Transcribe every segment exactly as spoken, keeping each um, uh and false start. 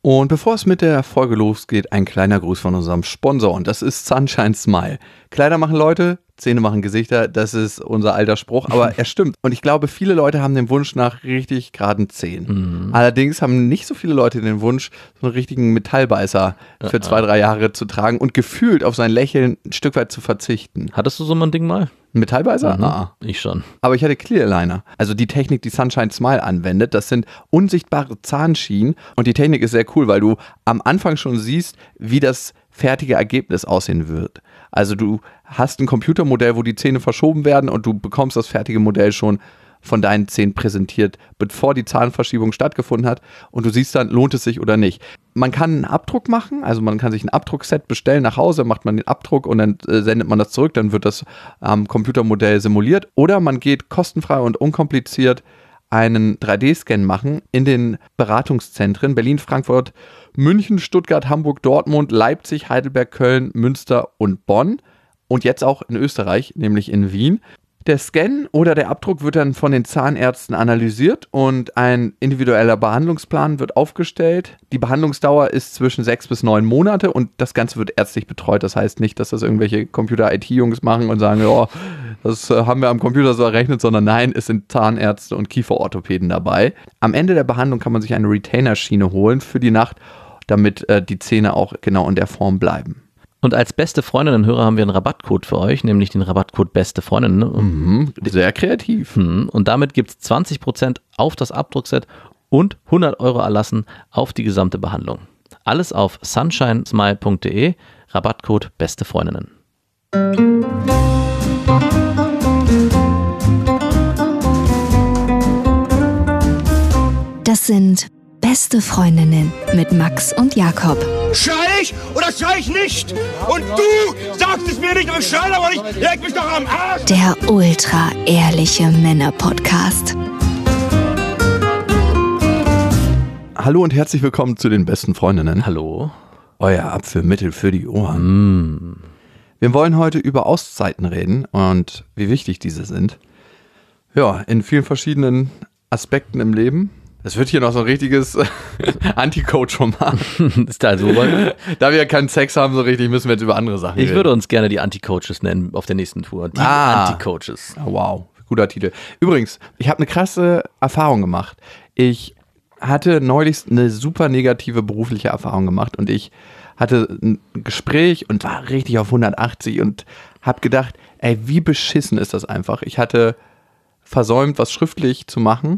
Und bevor es mit der Folge losgeht, ein kleiner Gruß von unserem Sponsor und das ist Sunshine Smile. Kleider machen Leute, Zähne machen Gesichter, das ist unser alter Spruch, aber er stimmt. Und ich glaube, viele Leute haben den Wunsch nach richtig geraden Zähnen. Mhm. Allerdings haben nicht so viele Leute den Wunsch, so einen richtigen Metallbeißer für zwei, drei Jahre zu tragen und gefühlt auf sein Lächeln ein Stück weit zu verzichten. Hattest du so ein Ding mal? Ein Metallbeißer? Mhm. Ah. Ich schon. Aber ich hatte Clear Aligner. Also die Technik, die Sunshine Smile anwendet, das sind unsichtbare Zahnschienen und die Technik ist sehr cool, weil du am Anfang schon siehst, wie das fertige Ergebnis aussehen wird. Also du hast ein Computermodell, wo die Zähne verschoben werden und du bekommst das fertige Modell schon von deinen Zähnen präsentiert, bevor die Zahnverschiebung stattgefunden hat und du siehst dann, lohnt es sich oder nicht. Man kann einen Abdruck machen, also man kann sich ein Abdruckset bestellen nach Hause, macht man den Abdruck und dann äh, sendet man das zurück, dann wird das am ähm, Computermodell simuliert oder man geht kostenfrei und unkompliziert einen drei D-Scan machen in den Beratungszentren Berlin, Frankfurt, München, Stuttgart, Hamburg, Dortmund, Leipzig, Heidelberg, Köln, Münster und Bonn und jetzt auch in Österreich, nämlich in Wien. Der Scan oder der Abdruck wird dann von den Zahnärzten analysiert und ein individueller Behandlungsplan wird aufgestellt. Die Behandlungsdauer ist zwischen sechs bis neun Monate und das Ganze wird ärztlich betreut. Das heißt nicht, dass das irgendwelche Computer-I T-Jungs machen und sagen, oh, das haben wir am Computer so errechnet, sondern nein, es sind Zahnärzte und Kieferorthopäden dabei. Am Ende der Behandlung kann man sich eine Retainer-Schiene holen für die Nacht, damit äh, die Zähne auch genau in der Form bleiben. Und als beste Freundinnen-Hörer haben wir einen Rabattcode für euch, nämlich den Rabattcode Beste Freundinnen. Mhm, sehr kreativ. Und damit gibt es zwanzig Prozent auf das Abdruckset und hundert Euro Erlassen auf die gesamte Behandlung. Alles auf sunshine smile punkt de, Rabattcode Beste Freundinnen. Das sind Beste Freundinnen mit Max und Jakob. Schrei ich oder schrei ich nicht? Und du sagst es mir nicht, aber ich schrei aber nicht. Leg mich doch am Arsch. Der ultra-ehrliche Männer-Podcast. Hallo und herzlich willkommen zu den besten Freundinnen. Hallo. Euer Apfelmittel für die Ohren. Mm. Wir wollen heute über Auszeiten reden und wie wichtig diese sind. Ja, in vielen verschiedenen Aspekten im Leben. Es wird hier noch so ein richtiges Anti-Coach-Roman. Ist da so weit? Da wir keinen Sex haben so richtig, müssen wir jetzt über andere Sachen Ich reden. würde uns gerne die Anti-Coaches nennen auf der nächsten Tour. Die Ah. Anti-Coaches. Wow, guter Titel. Übrigens, ich habe eine krasse Erfahrung gemacht. Ich hatte neulich eine super negative berufliche Erfahrung gemacht und ich hatte ein Gespräch und war richtig auf hundertachtzig und habe gedacht, ey, wie beschissen ist das einfach. Ich hatte versäumt, was schriftlich zu machen.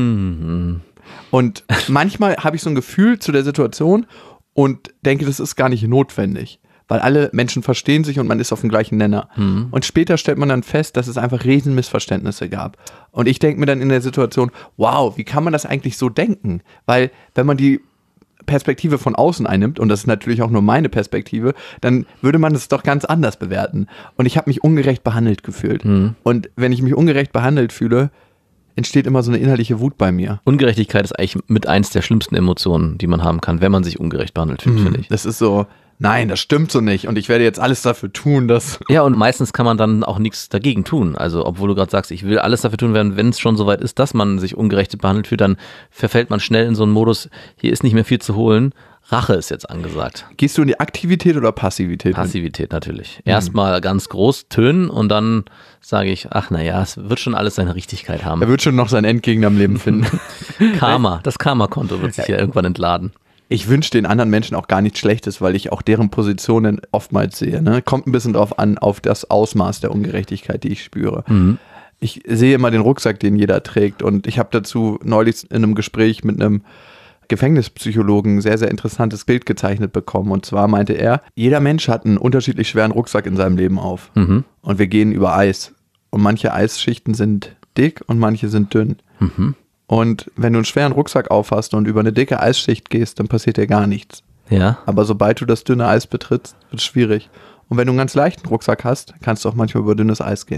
Mhm. Und manchmal habe ich so ein Gefühl zu der Situation und denke, das ist gar nicht notwendig, weil alle Menschen verstehen sich und man ist auf dem gleichen Nenner. Mhm. Und später stellt man dann fest, dass es einfach riesen Missverständnisse gab. Und ich denke mir dann in der Situation, wow, wie kann man das eigentlich so denken? Weil wenn man die Perspektive von außen einnimmt, und das ist natürlich auch nur meine Perspektive, dann würde man es doch ganz anders bewerten. Und ich habe mich ungerecht behandelt gefühlt. Mhm. Und wenn ich mich ungerecht behandelt fühle, entsteht immer so eine innerliche Wut bei mir. Ungerechtigkeit ist eigentlich mit eins der schlimmsten Emotionen, die man haben kann, wenn man sich ungerecht behandelt fühlt, Mhm. finde ich. Das ist so, nein, das stimmt so nicht und ich werde jetzt alles dafür tun, dass... Ja, und meistens kann man dann auch nichts dagegen tun. Also, obwohl du gerade sagst, ich will alles dafür tun, wenn es schon soweit ist, dass man sich ungerecht behandelt fühlt, dann verfällt man schnell in so einen Modus, hier ist nicht mehr viel zu holen. Rache ist jetzt angesagt. Gehst du in die Aktivität oder Passivität? Passivität natürlich. Erstmal ganz groß tönen und dann sage ich, ach naja, es wird schon alles seine Richtigkeit haben. Er wird schon noch seinen Endgegner im Leben finden. Karma, das Karma-Konto wird sich ja irgendwann entladen. Ich wünsche den anderen Menschen auch gar nichts Schlechtes, weil ich auch deren Positionen oftmals sehe. Ne? Kommt ein bisschen drauf an, auf das Ausmaß der Ungerechtigkeit, die ich spüre. Mhm. Ich sehe immer den Rucksack, den jeder trägt und ich habe dazu neulich in einem Gespräch mit einem Gefängnispsychologen ein sehr, sehr interessantes Bild gezeichnet bekommen. Und zwar meinte er, jeder Mensch hat einen unterschiedlich schweren Rucksack in seinem Leben auf. Mhm. Und wir gehen über Eis. Und manche Eisschichten sind dick und manche sind dünn. Mhm. Und wenn du einen schweren Rucksack aufhast und über eine dicke Eisschicht gehst, dann passiert dir gar nichts. Ja. Aber sobald du das dünne Eis betrittst, wird es schwierig. Und wenn du einen ganz leichten Rucksack hast, kannst du auch manchmal über dünnes Eis gehen.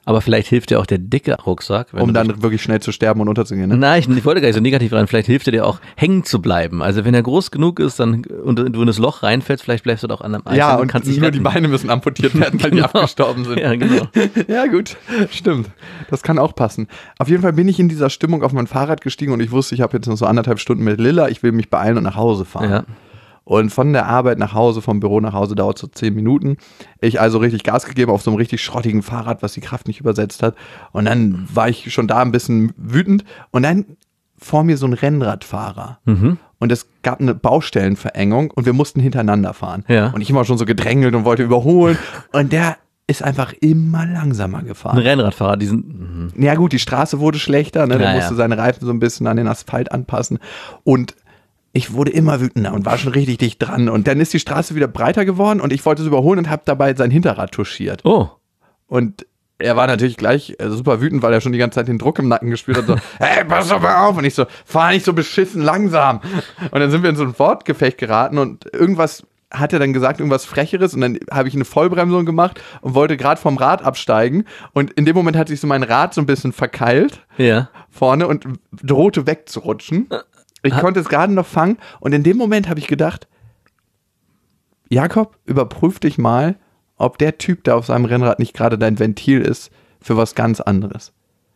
Aber vielleicht hilft dir auch der dicke Rucksack. Wenn Um du dann dich, wirklich schnell zu sterben und unterzugehen. Ne? Nein, ich, ich wollte gar nicht so negativ rein. Vielleicht hilft er dir auch, hängen zu bleiben. Also wenn er groß genug ist dann, und du in das Loch reinfällst, vielleicht bleibst du doch an einem Eis. Ja, und und kannst dich nur retten. die Beine müssen amputiert werden, weil die Genau. abgestorben sind. Ja, genau. Ja, gut, stimmt. Das kann auch passen. Auf jeden Fall bin ich in dieser Stimmung auf mein Fahrrad gestiegen und ich wusste, ich habe jetzt noch so anderthalb Stunden mit Lilla, ich will mich beeilen und nach Hause fahren. Ja. Und von der Arbeit nach Hause, vom Büro nach Hause dauert so zehn Minuten. Ich also richtig Gas gegeben auf so einem richtig schrottigen Fahrrad, was die Kraft nicht übersetzt hat. Und dann war ich schon da ein bisschen wütend. Und dann vor mir so ein Rennradfahrer. Mhm. Und es gab eine Baustellenverengung und wir mussten hintereinander fahren. Ja. Und ich immer schon so gedrängelt und wollte überholen. Und der ist einfach immer langsamer gefahren. Ein Rennradfahrer, die sind, Ja gut, die Straße wurde schlechter, ne? Der Ja, musste ja. seine Reifen so ein bisschen an den Asphalt anpassen und ich wurde immer wütender und war schon richtig dicht dran und dann ist die Straße wieder breiter geworden und ich wollte es überholen und habe dabei sein Hinterrad touchiert. oh, Und er war natürlich gleich äh, super wütend, weil er schon die ganze Zeit den Druck im Nacken gespürt hat, so, hey, pass doch mal auf. Und ich so, fahr nicht so beschissen langsam. Und dann sind wir in so ein Wortgefecht geraten und irgendwas hat er dann gesagt, irgendwas Frecheres und dann habe ich eine Vollbremsung gemacht und wollte gerade vom Rad absteigen und in dem Moment hat sich so mein Rad so ein bisschen verkeilt ja. vorne und drohte wegzurutschen. Ich konnte es gerade noch fangen und in dem Moment habe ich gedacht, Jakob, überprüf dich mal, ob der Typ da auf seinem Rennrad nicht gerade dein Ventil ist für was ganz anderes.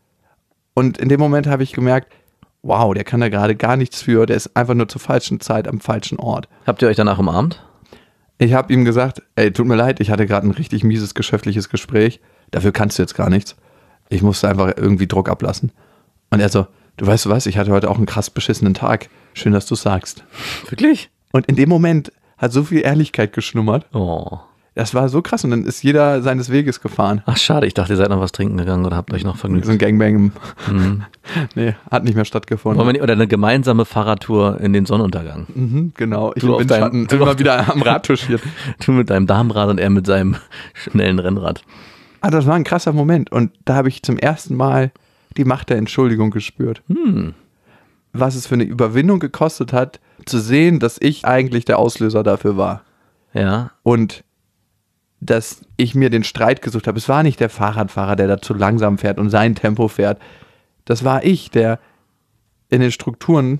Und in dem Moment habe ich gemerkt, wow, der kann da gerade gar nichts für, der ist einfach nur zur falschen Zeit am falschen Ort. Habt ihr euch danach umarmt? Ich habe ihm gesagt, ey, tut mir leid, ich hatte gerade ein richtig mieses geschäftliches Gespräch, dafür kannst du jetzt gar nichts. Ich musste einfach irgendwie Druck ablassen. Und er so, du weißt du was, ich hatte heute auch einen krass beschissenen Tag. Schön, dass du sagst. Wirklich? Und in dem Moment hat so viel Ehrlichkeit geschlummert. Oh. Das war so krass und dann ist jeder seines Weges gefahren. Ach, schade, ich dachte, ihr seid noch was trinken gegangen oder habt euch noch vergnügt. So ein Gangbang. Mhm. Nee, hat nicht mehr stattgefunden. Wollen wir nicht, oder eine gemeinsame Fahrradtour in den Sonnenuntergang. Mhm, genau, ich Du im auf Windschatten deinem- immer wieder am Rad touchiert. Du mit deinem Damenrad und er mit seinem schnellen Rennrad. Ah, das war ein krasser Moment und da habe ich zum ersten Mal die Macht der Entschuldigung gespürt. Hm. Was es für eine Überwindung gekostet hat, zu sehen, dass ich eigentlich der Auslöser dafür war. Ja. Und dass ich mir den Streit gesucht habe. Es war nicht der Fahrradfahrer, der da zu langsam fährt und sein Tempo fährt. Das war ich, der in den Strukturen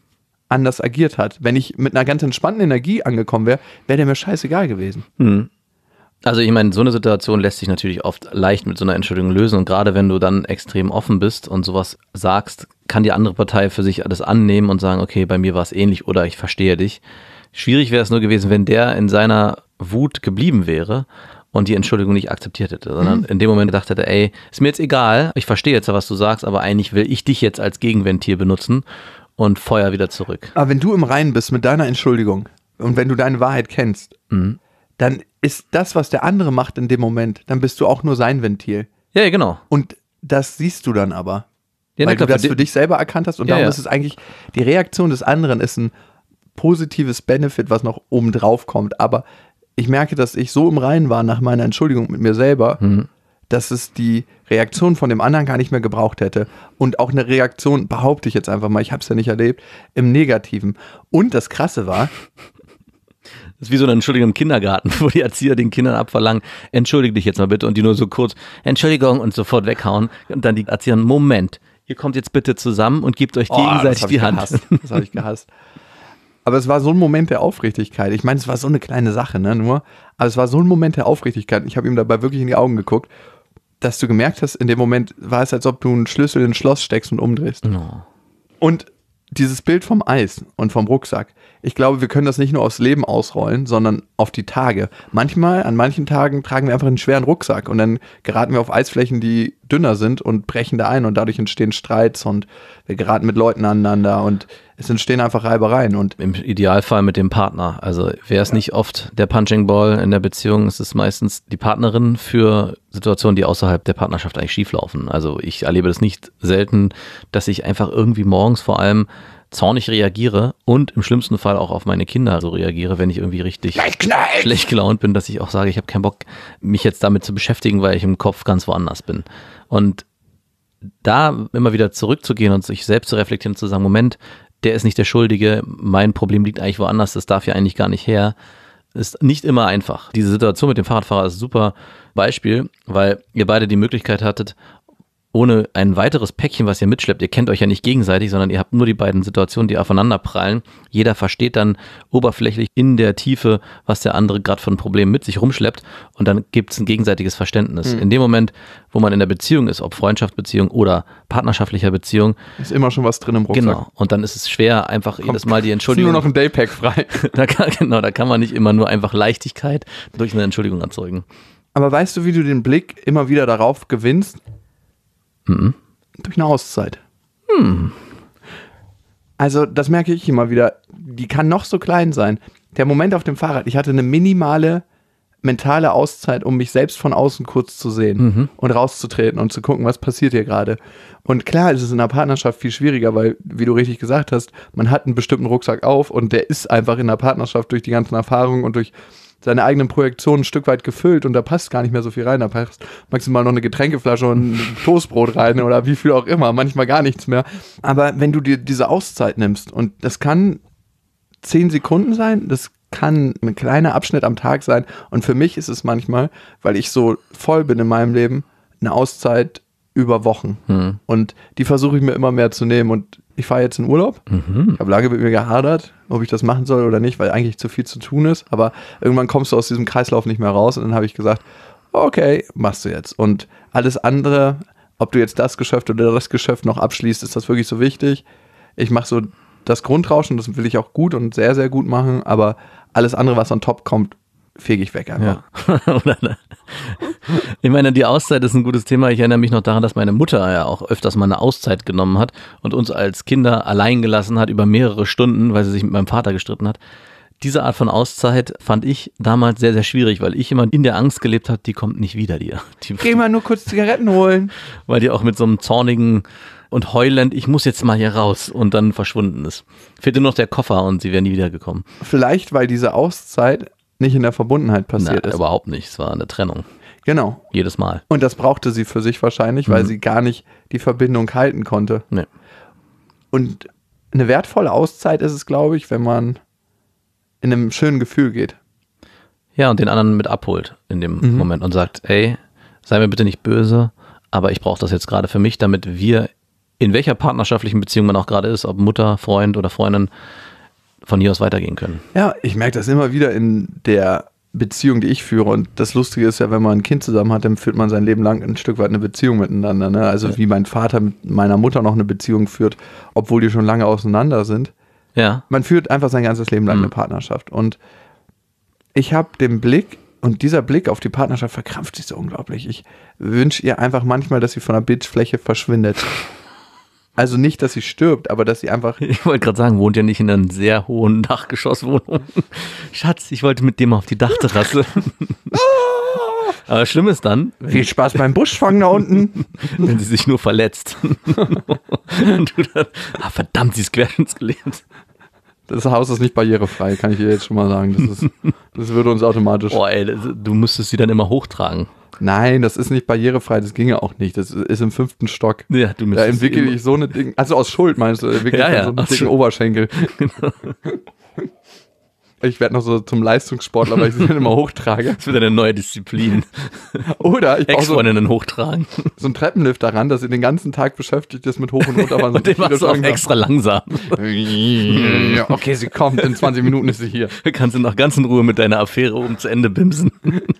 anders agiert hat. Wenn ich mit einer ganz entspannten Energie angekommen wäre, wäre der mir scheißegal gewesen. Hm. Also ich meine, so eine Situation lässt sich natürlich oft leicht mit so einer Entschuldigung lösen und gerade wenn du dann extrem offen bist und sowas sagst, kann die andere Partei für sich das annehmen und sagen, okay, bei mir war es ähnlich oder ich verstehe dich. Schwierig wäre es nur gewesen, wenn der in seiner Wut geblieben wäre und die Entschuldigung nicht akzeptiert hätte, sondern in dem Moment gedacht hätte, ey, ist mir jetzt egal, ich verstehe jetzt, was du sagst, aber eigentlich will ich dich jetzt als Gegenventil benutzen und feuer wieder zurück. Aber wenn du im Reinen bist mit deiner Entschuldigung und wenn du deine Wahrheit kennst, Mhm. dann ist das, was der andere macht in dem Moment, dann bist du auch nur sein Ventil. Ja, ja, genau. Und das siehst du dann aber. Ja, na weil klar, du das für für di- dich selber erkannt hast und Ja, darum ja. ist es eigentlich, die Reaktion des anderen ist ein positives Benefit, was noch oben drauf kommt. Aber ich merke, dass ich so im Reinen war nach meiner Entschuldigung mit mir selber, Mhm. dass es die Reaktion von dem anderen gar nicht mehr gebraucht hätte. Und auch eine Reaktion, behaupte ich jetzt einfach mal, ich habe es ja nicht erlebt, im Negativen. Und das Krasse war, Das ist wie so eine Entschuldigung im Kindergarten, wo die Erzieher den Kindern abverlangen, entschuldige dich jetzt mal bitte und die nur so kurz, Entschuldigung und sofort weghauen und dann die Erzieher, Moment, ihr kommt jetzt bitte zusammen und gebt euch Oh, gegenseitig das hab die ich Hand. gehasst. Das habe ich gehasst. Aber es war so ein Moment der Aufrichtigkeit. Ich meine, es war so eine kleine Sache, ne, nur. Aber es war so ein Moment der Aufrichtigkeit. Ich habe ihm dabei wirklich in die Augen geguckt, dass du gemerkt hast, in dem Moment war es, als ob du einen Schlüssel in ein Schloss steckst und umdrehst. Oh. Und dieses Bild vom Eis und vom Rucksack, ich glaube, wir können das nicht nur aufs Leben ausrollen, sondern auf die Tage. Manchmal, an manchen Tagen tragen wir einfach einen schweren Rucksack und dann geraten wir auf Eisflächen, die dünner sind und brechen da ein und dadurch entstehen Streits und wir geraten mit Leuten aneinander und es entstehen einfach Reibereien und Im Idealfall mit dem Partner. Also wäre es nicht oft der Punching Ball in der Beziehung, ist es meistens die Partnerin für Situationen, die außerhalb der Partnerschaft eigentlich schieflaufen. Also ich erlebe das nicht selten, dass ich einfach irgendwie morgens vor allem zornig reagiere und im schlimmsten Fall auch auf meine Kinder so reagiere, wenn ich irgendwie richtig schlecht gelaunt bin, dass ich auch sage, ich habe keinen Bock, mich jetzt damit zu beschäftigen, weil ich im Kopf ganz woanders bin. Und da immer wieder zurückzugehen und sich selbst zu reflektieren und zu sagen, Moment, der ist nicht der Schuldige, mein Problem liegt eigentlich woanders, das darf ja eigentlich gar nicht her, Ist nicht immer einfach. Diese Situation mit dem Fahrradfahrer ist ein super Beispiel, weil ihr beide die Möglichkeit hattet, ohne ein weiteres Päckchen, was ihr mitschleppt, ihr kennt euch ja nicht gegenseitig, sondern ihr habt nur die beiden Situationen, die aufeinander prallen. Jeder versteht dann oberflächlich in der Tiefe, was der andere gerade für ein Problem mit sich rumschleppt und dann gibt es ein gegenseitiges Verständnis. Mhm. In dem Moment, wo man in der Beziehung ist, ob Freundschaftsbeziehung oder partnerschaftlicher Beziehung, ist immer schon was drin im Rucksack. Genau. Und dann ist es schwer, einfach Kommt, jedes Mal die Entschuldigung. Ist nur noch ein Daypack frei. da kann, genau, da kann man nicht immer nur einfach Leichtigkeit durch eine Entschuldigung erzeugen. Aber weißt du, wie du den Blick immer wieder darauf gewinnst? Mhm. Durch eine Auszeit. Hm. Also das merke ich immer wieder. Die kann noch so klein sein. Der Moment auf dem Fahrrad, ich hatte eine minimale mentale Auszeit, um mich selbst von außen kurz zu sehen mhm. und rauszutreten und zu gucken, was passiert hier gerade. Und klar ist es in einer Partnerschaft viel schwieriger, weil, wie du richtig gesagt hast, man hat einen bestimmten Rucksack auf und der ist einfach in der Partnerschaft durch die ganzen Erfahrungen und durch seine eigenen Projektionen ein Stück weit gefüllt und da passt gar nicht mehr so viel rein. Da passt maximal noch eine Getränkeflasche und ein Toastbrot rein oder wie viel auch immer, manchmal gar nichts mehr. Aber wenn du dir diese Auszeit nimmst und das kann zehn Sekunden sein, das kann ein kleiner Abschnitt am Tag sein und für mich ist es manchmal, weil ich so voll bin in meinem Leben, eine Auszeit über Wochen. Hm. Und die versuche ich mir immer mehr zu nehmen und ich fahre jetzt in Urlaub. Mhm. Ich habe lange mit mir gehadert, ob ich das machen soll oder nicht, weil eigentlich zu viel zu tun ist. Aber irgendwann kommst du aus diesem Kreislauf nicht mehr raus. Und dann habe ich gesagt, okay, machst du jetzt. Und alles andere, ob du jetzt das Geschäft oder das Geschäft noch abschließt, ist das wirklich so wichtig. Ich mache so das Grundrauschen, das will ich auch gut und sehr, sehr gut machen. Aber alles andere, was on top kommt, fege ich weg einfach. Ja. Ich meine, die Auszeit ist ein gutes Thema. Ich erinnere mich noch daran, dass meine Mutter ja auch öfters mal eine Auszeit genommen hat und uns als Kinder allein gelassen hat über mehrere Stunden, weil sie sich mit meinem Vater gestritten hat. Diese Art von Auszeit fand ich damals sehr, sehr schwierig, weil ich immer in der Angst gelebt habe, die kommt nicht wieder dir. Die, Geh mal nur kurz Zigaretten holen. Weil die auch mit so einem zornigen und heulend, ich muss jetzt mal hier raus und dann verschwunden ist. Fehlte nur noch der Koffer und sie wäre nie wieder gekommen. Vielleicht, weil diese Auszeit nicht in der Verbundenheit passiert Na, ist. Überhaupt nicht, es war eine Trennung. Genau. Jedes Mal. Und das brauchte sie für sich wahrscheinlich, weil mhm. sie gar nicht die Verbindung halten konnte. Nee. Und eine wertvolle Auszeit ist es, glaube ich, wenn man in einem schönen Gefühl geht. Ja, und den anderen mit abholt in dem mhm. Moment und sagt, ey, sei mir bitte nicht böse, aber ich brauche das jetzt gerade für mich, damit wir, in welcher partnerschaftlichen Beziehung man auch gerade ist, ob Mutter, Freund oder Freundin, von hier aus weitergehen können. Ja, ich merke das immer wieder in der Beziehung, die ich führe. Und das Lustige ist ja, wenn man ein Kind zusammen hat, dann führt man sein Leben lang ein Stück weit eine Beziehung miteinander. Ne? Also ja. wie mein Vater mit meiner Mutter noch eine Beziehung führt, obwohl die schon lange auseinander sind. Ja. Man führt einfach sein ganzes Leben lang mhm. eine Partnerschaft. Und ich habe den Blick, und dieser Blick auf die Partnerschaft verkrampft sich so unglaublich. Ich wünsche ihr einfach manchmal, dass sie von der Bildfläche verschwindet. Also nicht, dass sie stirbt, aber dass sie einfach... Ich wollte gerade sagen, wohnt ja nicht in einer sehr hohen Dachgeschosswohnung. Schatz, ich wollte mit dem auf die Dachterrasse. Aber schlimm ist dann... Viel Spaß beim Buschfang da unten. Wenn sie sich nur verletzt. Und du dann, ah, verdammt, sie ist querschnittsgelähmt. Das Haus ist nicht barrierefrei, kann ich dir jetzt schon mal sagen. Das, ist, das würde uns automatisch... Boah ey, du müsstest sie dann immer hochtragen. Nein, das ist nicht barrierefrei, das ginge auch nicht. Das ist im fünften Stock. Ja, du da entwickle ich so eine Ding, also aus Schuld meinst du, entwickle ja, ich ja, so einen dicken Oberschenkel. Genau. Ich werde noch so zum Leistungssportler, weil ich sie dann immer hochtrage. Das wird eine neue Disziplin. Oder ich baue so, hochtragen. So einen Treppenlift daran, dass sie den ganzen Tag beschäftigt ist mit hoch und runter. Und den machst du auch extra langsam. Okay, sie kommt, in zwanzig Minuten ist sie hier. Kannst du noch ganz in Ruhe mit deiner Affäre um zu Ende bimsen.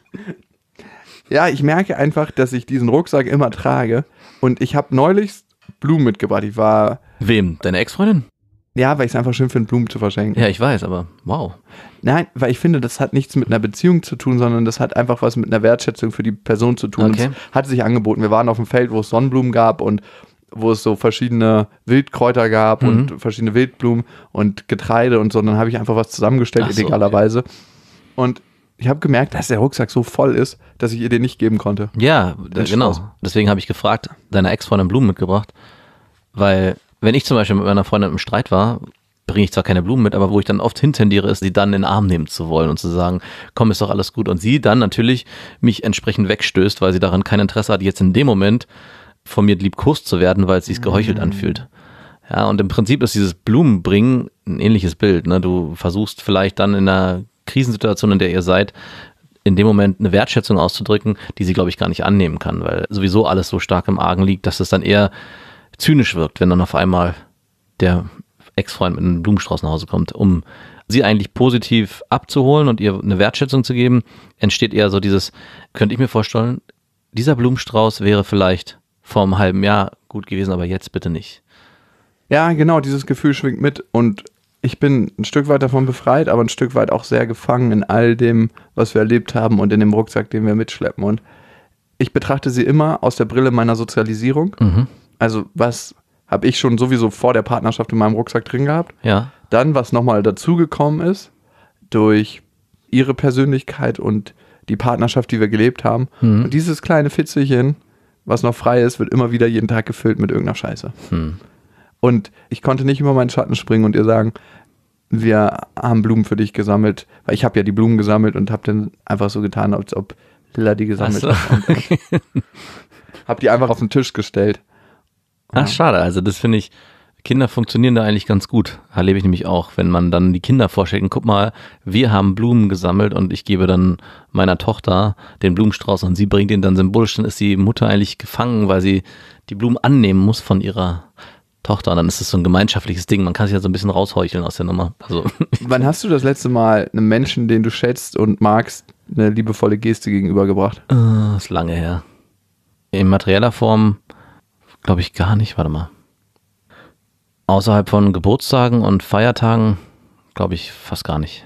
Ja, ich merke einfach, dass ich diesen Rucksack immer trage und ich habe neulich Blumen mitgebracht. Ich war... Wem? Deine Ex-Freundin? Ja, weil ich es einfach schön finde, Blumen zu verschenken. Ja, ich weiß, aber wow. Nein, weil ich finde, das hat nichts mit einer Beziehung zu tun, sondern das hat einfach was mit einer Wertschätzung für die Person zu tun. Okay. Es hat sich angeboten. Wir waren auf dem Feld, wo es Sonnenblumen gab und wo es so verschiedene Wildkräuter gab mhm. und verschiedene Wildblumen und Getreide und so. Und dann habe ich einfach was zusammengestellt, so, illegalerweise. Okay. Und ich habe gemerkt, dass der Rucksack so voll ist, dass ich ihr den nicht geben konnte. Ja, genau. Spaß. Deswegen habe ich gefragt, deiner Ex-Freundin Blumen mitgebracht, weil wenn ich zum Beispiel mit meiner Freundin im Streit war, bringe ich zwar keine Blumen mit, aber wo ich dann oft hintendiere, ist, sie dann in den Arm nehmen zu wollen und zu sagen, komm, ist doch alles gut. Und sie dann natürlich mich entsprechend wegstößt, weil sie daran kein Interesse hat, jetzt in dem Moment von mir liebkost zu werden, weil es sich geheuchelt anfühlt. Ja, und im Prinzip ist dieses Blumenbringen ein ähnliches Bild. Ne? Du versuchst vielleicht dann in einer Krisensituation, in der ihr seid, in dem Moment eine Wertschätzung auszudrücken, die sie, glaube ich, gar nicht annehmen kann, weil sowieso alles so stark im Argen liegt, dass es dann eher zynisch wirkt, wenn dann auf einmal der Ex-Freund mit einem Blumenstrauß nach Hause kommt, um sie eigentlich positiv abzuholen und ihr eine Wertschätzung zu geben, entsteht eher so dieses, könnte ich mir vorstellen, dieser Blumenstrauß wäre vielleicht vor einem halben Jahr gut gewesen, aber jetzt bitte nicht. Ja, genau, dieses Gefühl schwingt mit und ich bin ein Stück weit davon befreit, aber ein Stück weit auch sehr gefangen in all dem, was wir erlebt haben und in dem Rucksack, den wir mitschleppen. Und ich betrachte sie immer aus der Brille meiner Sozialisierung. Mhm. Also was habe ich schon sowieso vor der Partnerschaft in meinem Rucksack drin gehabt. Ja. Dann, was nochmal dazugekommen ist, durch ihre Persönlichkeit und die Partnerschaft, die wir gelebt haben. Mhm. Und dieses kleine Fitzelchen, was noch frei ist, wird immer wieder jeden Tag gefüllt mit irgendeiner Scheiße. Mhm. Und ich konnte nicht über meinen Schatten springen und ihr sagen, wir haben Blumen für dich gesammelt, weil ich habe ja die Blumen gesammelt und habe dann einfach so getan, als ob Lilla die gesammelt Ach so, hat. okay. Hab die einfach auf den Tisch gestellt. Ach, schade. Also das finde ich, Kinder funktionieren da eigentlich ganz gut. Erlebe ich nämlich auch, wenn man dann die Kinder vorstellt, guck mal, wir haben Blumen gesammelt und ich gebe dann meiner Tochter den Blumenstrauß und sie bringt ihn dann symbolisch, dann ist die Mutter eigentlich gefangen, weil sie die Blumen annehmen muss von ihrer Tochter. Und dann ist es so ein gemeinschaftliches Ding. Man kann sich ja so ein bisschen rausheucheln aus der Nummer. Also. Wann hast du das letzte Mal einem Menschen, den du schätzt und magst, eine liebevolle Geste gegenübergebracht? Uh, ist lange her. In materieller Form glaube ich gar nicht. Warte mal. Außerhalb von Geburtstagen und Feiertagen glaube ich fast gar nicht.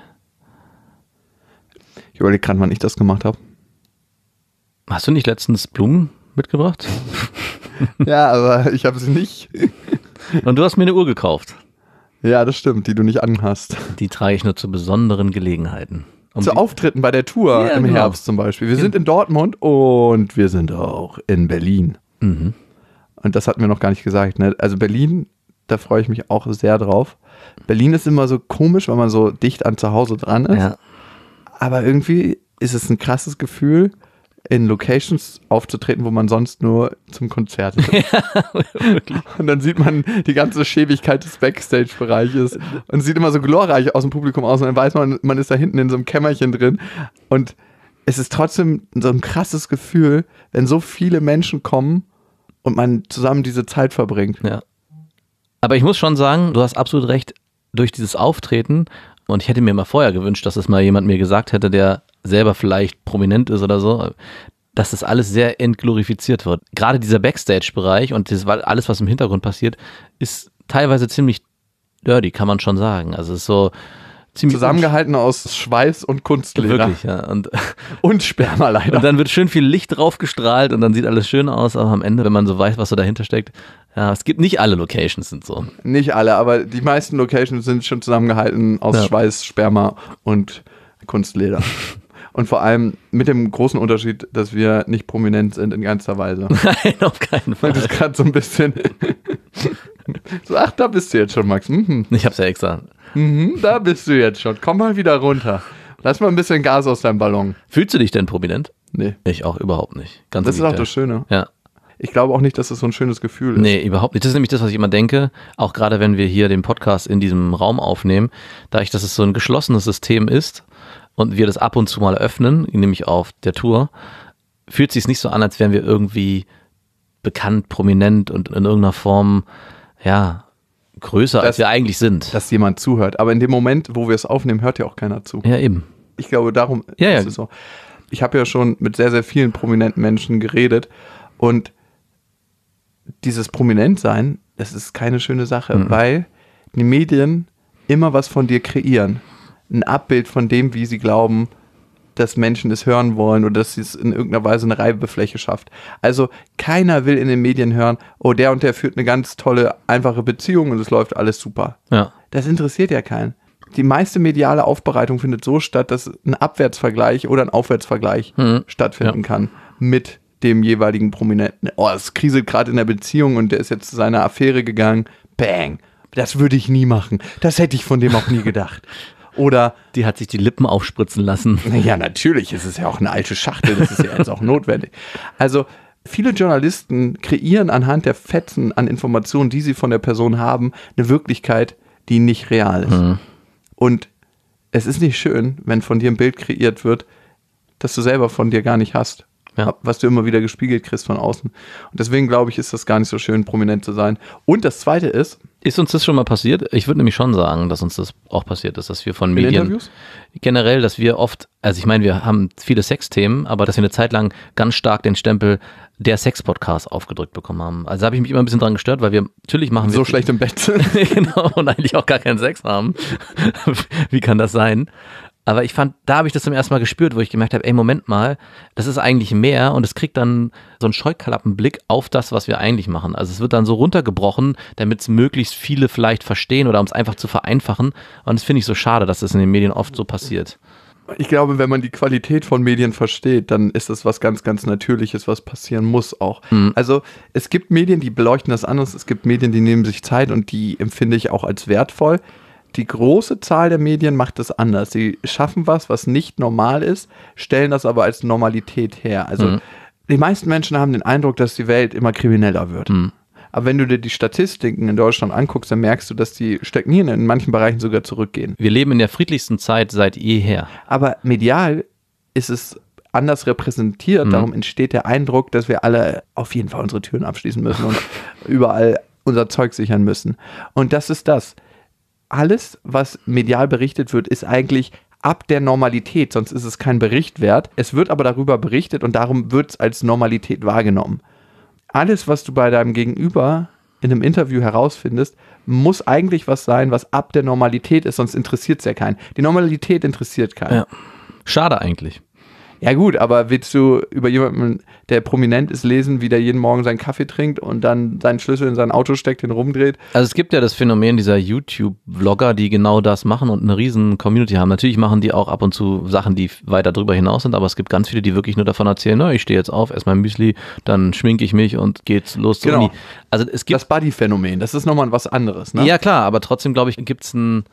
Ich überlege gerade, wann ich das gemacht habe. Hast du nicht letztens Blumen mitgebracht? Ja, aber ich habe sie nicht. Und du hast mir eine Uhr gekauft. Ja, das stimmt, die du nicht anhast. Die trage ich nur zu besonderen Gelegenheiten. Um zu Auftritten bei der Tour ja, im genau. Herbst zum Beispiel. Wir sind in Dortmund und wir sind auch in Berlin. Mhm. Und das hatten wir noch gar nicht gesagt. Ne? Also Berlin, da freue ich mich auch sehr drauf. Berlin ist immer so komisch, weil man so dicht an zu Hause dran ist. Ja. Aber irgendwie ist es ein krasses Gefühl, in Locations aufzutreten, wo man sonst nur zum Konzert ist. Ja, wirklich. Und dann sieht man die ganze Schäbigkeit des Backstage-Bereiches und sieht immer so glorreich aus dem Publikum aus und dann weiß man, man ist da hinten in so einem Kämmerchen drin und es ist trotzdem so ein krasses Gefühl, wenn so viele Menschen kommen und man zusammen diese Zeit verbringt. Ja. Aber ich muss schon sagen, du hast absolut recht, durch dieses Auftreten, und ich hätte mir mal vorher gewünscht, dass es mal jemand mir gesagt hätte, der selber vielleicht prominent ist oder so, dass das alles sehr entglorifiziert wird. Gerade dieser Backstage-Bereich und das, alles, was im Hintergrund passiert, ist teilweise ziemlich dirty, kann man schon sagen. Also es ist so ziemlich zusammengehalten aus Schweiß und Kunstleder. Wirklich, ja. Und, und Sperma leider. Und dann wird schön viel Licht draufgestrahlt und dann sieht alles schön aus, aber am Ende, wenn man so weiß, was so dahinter steckt, ja, es gibt nicht alle Locations sind so. Nicht alle, aber die meisten Locations sind schon zusammengehalten aus ja. Schweiß, Sperma und Kunstleder. Und vor allem mit dem großen Unterschied, dass wir nicht prominent sind in ganzer Weise. Nein, auf keinen Fall. Das ist gerade so ein bisschen so, ach, da bist du jetzt schon, Max. Mhm. Ich hab's ja extra. Mhm, da bist du jetzt schon. Komm mal wieder runter. Lass mal ein bisschen Gas aus deinem Ballon. Fühlst du dich denn prominent? Nee. Ich auch überhaupt nicht. Ganz das ist auch das Schöne. Ja. Ich glaube auch nicht, dass das so ein schönes Gefühl ist. Nee, überhaupt nicht. Das ist nämlich das, was ich immer denke, auch gerade wenn wir hier den Podcast in diesem Raum aufnehmen, da ich, dass es so ein geschlossenes System ist und wir das ab und zu mal öffnen, nämlich auf der Tour, fühlt es sich nicht so an, als wären wir irgendwie bekannt, prominent und in irgendeiner Form, ja, größer, dass, als wir eigentlich sind. Dass jemand zuhört. Aber in dem Moment, wo wir es aufnehmen, hört ja auch keiner zu. Ja, eben. Ich glaube, darum ja, ist ja. es so. Ich habe ja schon mit sehr, sehr vielen prominenten Menschen geredet und dieses Prominentsein, das ist keine schöne Sache, mhm. weil die Medien immer was von dir kreieren. Ein Abbild von dem, wie sie glauben, dass Menschen es hören wollen oder dass es in irgendeiner Weise eine Reibefläche schafft. Also keiner will in den Medien hören, oh, der und der führt eine ganz tolle, einfache Beziehung und es läuft alles super. Ja. Das interessiert ja keinen. Die meiste mediale Aufbereitung findet so statt, dass ein Abwärtsvergleich oder ein Aufwärtsvergleich mhm. stattfinden ja. kann mit dem jeweiligen Prominenten. Oh, es kriselt gerade in der Beziehung und der ist jetzt zu seiner Affäre gegangen. Bang. Das würde ich nie machen. Das hätte ich von dem auch nie gedacht. Oder die hat sich die Lippen aufspritzen lassen. Ja, natürlich. Es ist ja auch eine alte Schachtel. Das ist ja jetzt auch notwendig. Also viele Journalisten kreieren anhand der Fetzen an Informationen, die sie von der Person haben, eine Wirklichkeit, die nicht real ist. Mhm. Und es ist nicht schön, wenn von dir ein Bild kreiert wird, das du selber von dir gar nicht hast. Ja. Was du immer wieder gespiegelt kriegst von außen. Und deswegen glaube ich, ist das gar nicht so schön, prominent zu sein. Und das Zweite ist... Ist uns das schon mal passiert? Ich würde nämlich schon sagen, dass uns das auch passiert ist, dass wir von Medien... Interviews? Generell, dass wir oft, also ich meine, wir haben viele Sexthemen, aber dass wir eine Zeit lang ganz stark den Stempel der Sex-Podcast aufgedrückt bekommen haben. Also da habe ich mich immer ein bisschen dran gestört, weil wir, natürlich machen wir... So schlecht im Bett. Genau, und eigentlich auch gar keinen Sex haben. Wie kann das sein? Aber ich fand, da habe ich das zum ersten Mal gespürt, wo ich gemerkt habe, ey, Moment mal, das ist eigentlich mehr und es kriegt dann so einen Scheuklappenblick auf das, was wir eigentlich machen. Also es wird dann so runtergebrochen, damit es möglichst viele vielleicht verstehen oder um es einfach zu vereinfachen. Und das finde ich so schade, dass das in den Medien oft so passiert. Ich glaube, wenn man die Qualität von Medien versteht, dann ist das was ganz, ganz Natürliches, was passieren muss auch. Mhm. Also es gibt Medien, die beleuchten das anders, es gibt Medien, die nehmen sich Zeit und die empfinde ich auch als wertvoll. Die große Zahl der Medien macht das anders. Sie schaffen was, was nicht normal ist, stellen das aber als Normalität her. Also mhm. die meisten Menschen haben den Eindruck, dass die Welt immer krimineller wird. Mhm. Aber wenn du dir die Statistiken in Deutschland anguckst, dann merkst du, dass die stagnieren, in manchen Bereichen sogar zurückgehen. Wir leben in der friedlichsten Zeit seit jeher. Aber medial ist es anders repräsentiert. Mhm. Darum entsteht der Eindruck, dass wir alle auf jeden Fall unsere Türen abschließen müssen und überall unser Zeug sichern müssen. Und das ist das. Alles, was medial berichtet wird, ist eigentlich ab der Normalität, sonst ist es kein Bericht wert. Es wird aber darüber berichtet und darum wird es als Normalität wahrgenommen. Alles, was du bei deinem Gegenüber in einem Interview herausfindest, muss eigentlich was sein, was ab der Normalität ist, sonst interessiert es ja keinen. Die Normalität interessiert keinen. Ja. Schade eigentlich. Ja gut, aber willst du über jemanden, der prominent ist, lesen, wie der jeden Morgen seinen Kaffee trinkt und dann seinen Schlüssel in sein Auto steckt, den rumdreht? Also es gibt ja das Phänomen dieser YouTube-Vlogger, die genau das machen und eine riesen Community haben. Natürlich machen die auch ab und zu Sachen, die weiter drüber hinaus sind, aber es gibt ganz viele, die wirklich nur davon erzählen, na, ich stehe jetzt auf, esse mein Müsli, dann schminke ich mich und geht's los zur Genau. Uni. Also es gibt das Buddy-Phänomen, das ist nochmal was anderes, ne? Ja klar, aber trotzdem, glaube ich, gibt es einen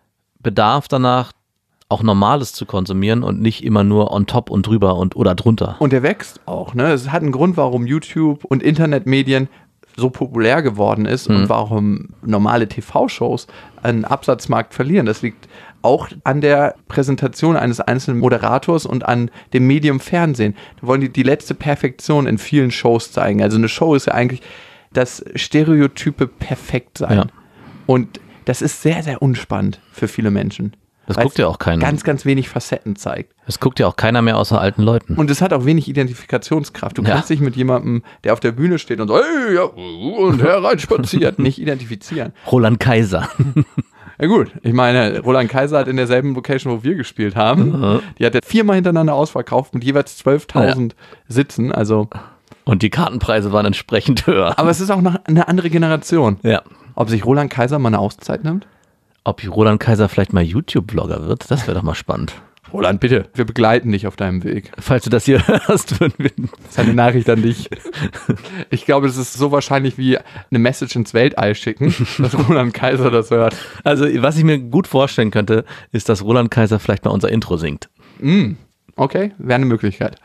Bedarf danach, auch Normales zu konsumieren und nicht immer nur on top und drüber und oder drunter. Und der wächst auch, ne? Es hat einen Grund, warum YouTube und Internetmedien so populär geworden ist mhm. und warum normale T V-Shows einen Absatzmarkt verlieren. Das liegt auch an der Präsentation eines einzelnen Moderators und an dem Medium Fernsehen. Da wollen die die letzte Perfektion in vielen Shows zeigen. Also eine Show ist ja eigentlich das stereotype Perfektsein. Ja. Und das ist sehr, sehr unspannend für viele Menschen. Das guckt ja auch keiner. Ganz, ganz wenig Facetten zeigt. Das guckt ja auch keiner mehr außer alten Leuten. Und es hat auch wenig Identifikationskraft. Du Ja. kannst dich mit jemandem, der auf der Bühne steht und so, hey, ja, und hereinspaziert, nicht identifizieren. Roland Kaiser. Ja gut, ich meine, Roland Kaiser hat in derselben Location, wo wir gespielt haben, Mhm. die hat er viermal hintereinander ausverkauft mit jeweils zwölftausend Sitzen. Also, Und die Kartenpreise waren entsprechend höher. aber es ist auch noch eine andere Generation. Ja. Ob sich Roland Kaiser mal eine Auszeit nimmt? Ob Roland Kaiser vielleicht mal YouTube-Vlogger wird, das wäre doch mal spannend. Roland, bitte, wir begleiten dich auf deinem Weg. Falls du das hier hörst, würden wir... Das ist eine Nachricht an dich. Ich glaube, das ist so wahrscheinlich wie eine Message ins Weltall schicken, dass Roland Kaiser das hört. Also, was ich mir gut vorstellen könnte, ist, dass Roland Kaiser vielleicht mal unser Intro singt. Mm, okay, wäre eine Möglichkeit.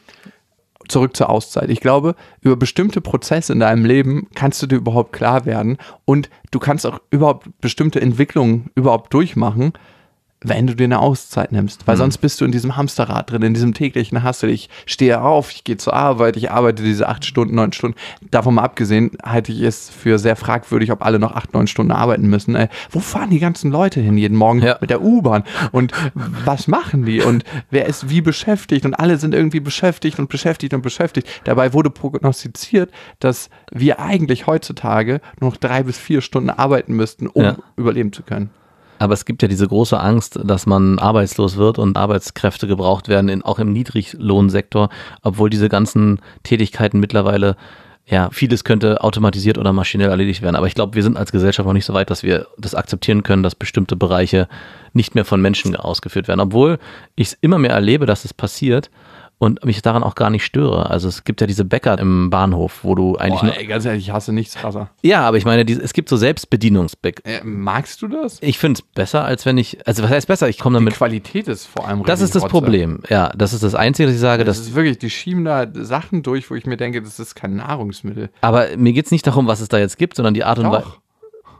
Zurück zur Auszeit. Ich glaube, über bestimmte Prozesse in deinem Leben kannst du dir überhaupt klar werden und du kannst auch überhaupt bestimmte Entwicklungen überhaupt durchmachen, wenn du dir eine Auszeit nimmst. Weil mhm. sonst bist du in diesem Hamsterrad drin, in diesem täglichen Hassel. Ich stehe auf, ich gehe zur Arbeit, ich arbeite diese acht Stunden, neun Stunden. Davon mal abgesehen, halte ich es für sehr fragwürdig, ob alle noch acht, neun Stunden arbeiten müssen. Ey, wo fahren die ganzen Leute hin jeden Morgen Ja. mit der U-Bahn? Und was machen die? Und wer ist wie beschäftigt? Und alle sind irgendwie beschäftigt und beschäftigt und beschäftigt. Dabei wurde prognostiziert, dass wir eigentlich heutzutage nur noch drei bis vier Stunden arbeiten müssten, um Ja. überleben zu können. Aber es gibt ja diese große Angst, dass man arbeitslos wird und Arbeitskräfte gebraucht werden, in, auch im Niedriglohnsektor, obwohl diese ganzen Tätigkeiten mittlerweile, ja, vieles könnte automatisiert oder maschinell erledigt werden. Aber ich glaube, wir sind als Gesellschaft noch nicht so weit, dass wir das akzeptieren können, dass bestimmte Bereiche nicht mehr von Menschen ausgeführt werden. Obwohl ich es immer mehr erlebe, dass es passiert und mich daran auch gar nicht störe. Also es gibt ja diese Bäcker im Bahnhof, wo du eigentlich... Boah, nur, ey, ganz ehrlich, ich hasse nichts krasser. ja, aber ich meine, die, es gibt so Selbstbedienungsbäcker. Äh, magst du das? Ich finde es besser, als wenn ich... Also was heißt besser? Ich komme Die damit... Qualität ist vor allem Das ist das richtig Rotze. Problem. Ja, das ist das Einzige, dass ich sage, Das dass... ist wirklich, die schieben da Sachen durch, wo ich mir denke, das ist kein Nahrungsmittel. Aber mir geht es nicht darum, was es da jetzt gibt, sondern die Art und Weise... Doch.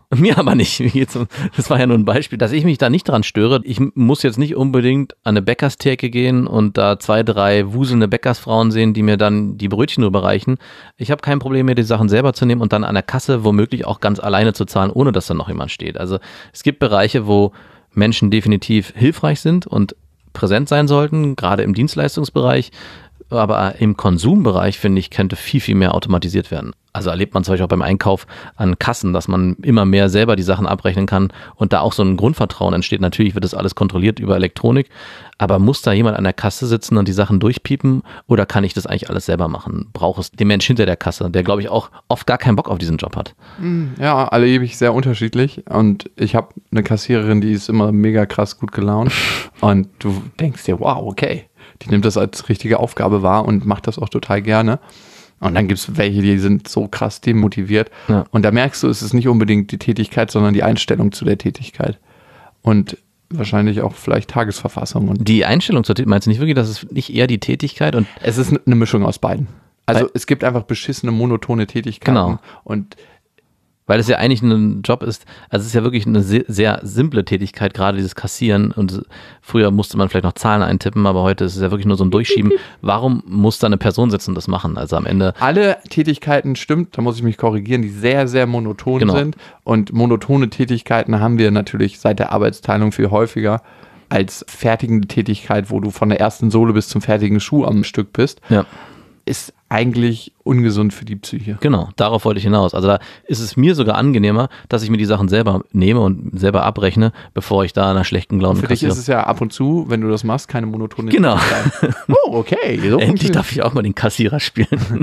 Mir aber nicht. Das war ja nur ein Beispiel, dass ich mich da nicht dran störe. Ich muss jetzt nicht unbedingt an eine Bäckerstheke gehen und da zwei, drei wuselnde Bäckersfrauen sehen, die mir dann die Brötchen überreichen. Ich habe kein Problem, mir die Sachen selber zu nehmen und dann an der Kasse womöglich auch ganz alleine zu zahlen, ohne dass da noch jemand steht. Also es gibt Bereiche, wo Menschen definitiv hilfreich sind und präsent sein sollten, gerade im Dienstleistungsbereich. Aber im Konsumbereich, finde ich, könnte viel, viel mehr automatisiert werden. Also erlebt man zum Beispiel auch beim Einkauf an Kassen, dass man immer mehr selber die Sachen abrechnen kann und da auch so ein Grundvertrauen entsteht. Natürlich wird das alles kontrolliert über Elektronik, aber muss da jemand an der Kasse sitzen und die Sachen durchpiepen oder kann ich das eigentlich alles selber machen? Braucht es den Mensch hinter der Kasse, der, glaube ich, auch oft gar keinen Bock auf diesen Job hat? Ja, erlebe ich sehr unterschiedlich und ich habe eine Kassiererin, die ist immer mega krass gut gelaunt und du denkst dir, wow, okay, die nimmt das als richtige Aufgabe wahr und macht das auch total gerne. Und dann gibt es welche, die sind so krass demotiviert. Ja. Und da merkst du, es ist nicht unbedingt die Tätigkeit, sondern die Einstellung zu der Tätigkeit. Und wahrscheinlich auch vielleicht Tagesverfassung. Und die Einstellung zur Tätigkeit, meinst du nicht wirklich, dass es nicht eher die Tätigkeit? Und es ist eine Mischung aus beiden. Also weil, es gibt einfach beschissene, monotone Tätigkeiten. Genau. Und weil es ja eigentlich ein Job ist, also es ist ja wirklich eine sehr, sehr simple Tätigkeit, gerade dieses Kassieren. Und früher musste man vielleicht noch Zahlen eintippen, aber heute ist es ja wirklich nur so ein Durchschieben. Warum muss da eine Person sitzen und das machen? Also am Ende. Alle Tätigkeiten, stimmt, da muss ich mich korrigieren, die sehr, sehr monoton genau. sind. Und monotone Tätigkeiten haben wir natürlich seit der Arbeitsteilung viel häufiger als fertigende Tätigkeit, wo du von der ersten Sohle bis zum fertigen Schuh am Stück bist. Ja. Ist eigentlich ungesund für die Psyche. Genau, darauf wollte ich hinaus. Also da ist es mir sogar angenehmer, dass ich mir die Sachen selber nehme und selber abrechne, bevor ich da einer schlechten Laune kassiere. Für dich ist es ja ab und zu, wenn du das machst, keine monotone Genau. Tätigkeit. Oh, okay. So Endlich darf ich auch mal den Kassierer spielen.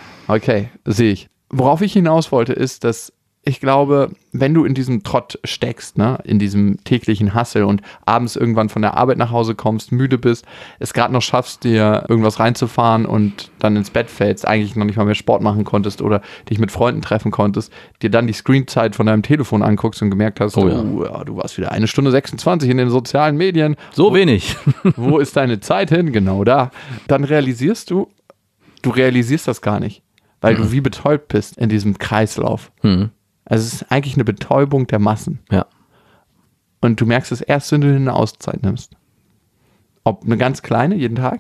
Okay, sehe ich. Worauf ich hinaus wollte, ist, dass ich glaube, wenn du in diesem Trott steckst, ne, in diesem täglichen Hassel und abends irgendwann von der Arbeit nach Hause kommst, müde bist, es gerade noch schaffst, dir irgendwas reinzufahren und dann ins Bett fällst, eigentlich noch nicht mal mehr Sport machen konntest oder dich mit Freunden treffen konntest, dir dann die Screenzeit von deinem Telefon anguckst und gemerkt hast, oh, ja. oh, ja, du warst wieder eine Stunde sechsundzwanzig in den sozialen Medien. So wo, wenig. Wo ist deine Zeit hin? Genau da. Dann realisierst du, du realisierst das gar nicht, weil mhm. du wie betäubt bist in diesem Kreislauf. Mhm. Also es ist eigentlich eine Betäubung der Massen. Ja. Und du merkst es erst, wenn du eine Auszeit nimmst. Ob eine ganz kleine, jeden Tag?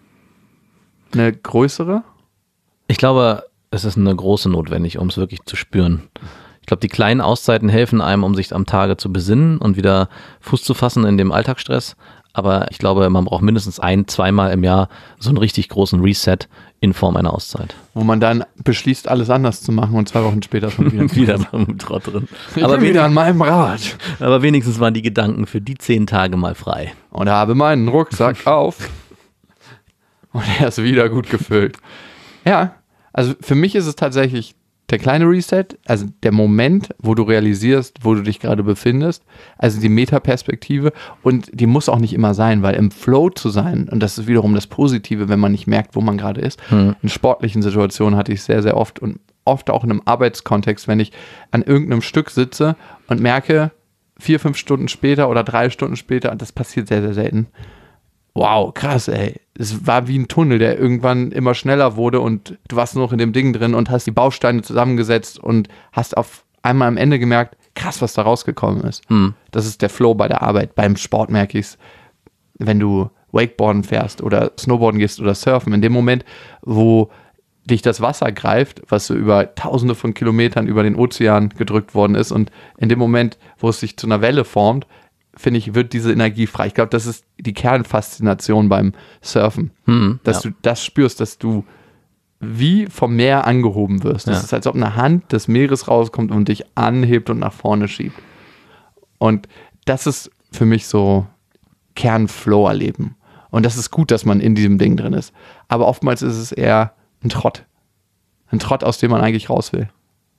Eine größere? Ich glaube, es ist eine große notwendig, um es wirklich zu spüren. Ich glaube, die kleinen Auszeiten helfen einem, um sich am Tage zu besinnen und wieder Fuß zu fassen in dem Alltagsstress. Aber ich glaube, man braucht mindestens ein-, zweimal im Jahr so einen richtig großen Reset in Form einer Auszeit. Wo man dann beschließt, alles anders zu machen und zwei Wochen später schon wieder wieder beim Trott drin. Ich aber bin wieder an meinem Rad. Aber wenigstens waren die Gedanken für die zehn Tage mal frei. Und habe meinen Rucksack auf. Und er ist wieder gut gefüllt. Ja, also für mich ist es tatsächlich der kleine Reset, also der Moment, wo du realisierst, wo du dich gerade befindest, also die Metaperspektive, und die muss auch nicht immer sein, weil im Flow zu sein, und das ist wiederum das Positive, wenn man nicht merkt, wo man gerade ist. Hm. In sportlichen Situationen hatte ich es sehr, sehr oft und oft auch in einem Arbeitskontext, wenn ich an irgendeinem Stück sitze und merke, vier, fünf Stunden später oder drei Stunden später, und das passiert sehr, sehr selten, wow, krass, ey. Es war wie ein Tunnel, der irgendwann immer schneller wurde und du warst nur noch in dem Ding drin und hast die Bausteine zusammengesetzt und hast auf einmal am Ende gemerkt, krass, was da rausgekommen ist. Hm. Das ist der Flow bei der Arbeit. Beim Sport merke ich es, wenn du Wakeboarden fährst oder Snowboarden gehst oder Surfen. In dem Moment, wo dich das Wasser greift, was so über tausende von Kilometern über den Ozean gedrückt worden ist, und in dem Moment, wo es sich zu einer Welle formt, finde ich, wird diese Energie frei. Ich glaube, das ist die Kernfaszination beim Surfen. Hm, dass ja. du das spürst, dass du wie vom Meer angehoben wirst. Das ja. ist, als ob eine Hand des Meeres rauskommt und dich anhebt und nach vorne schiebt. Und das ist für mich so Kernflow erleben. Und das ist gut, dass man in diesem Ding drin ist. Aber oftmals ist es eher ein Trott. Ein Trott, aus dem man eigentlich raus will.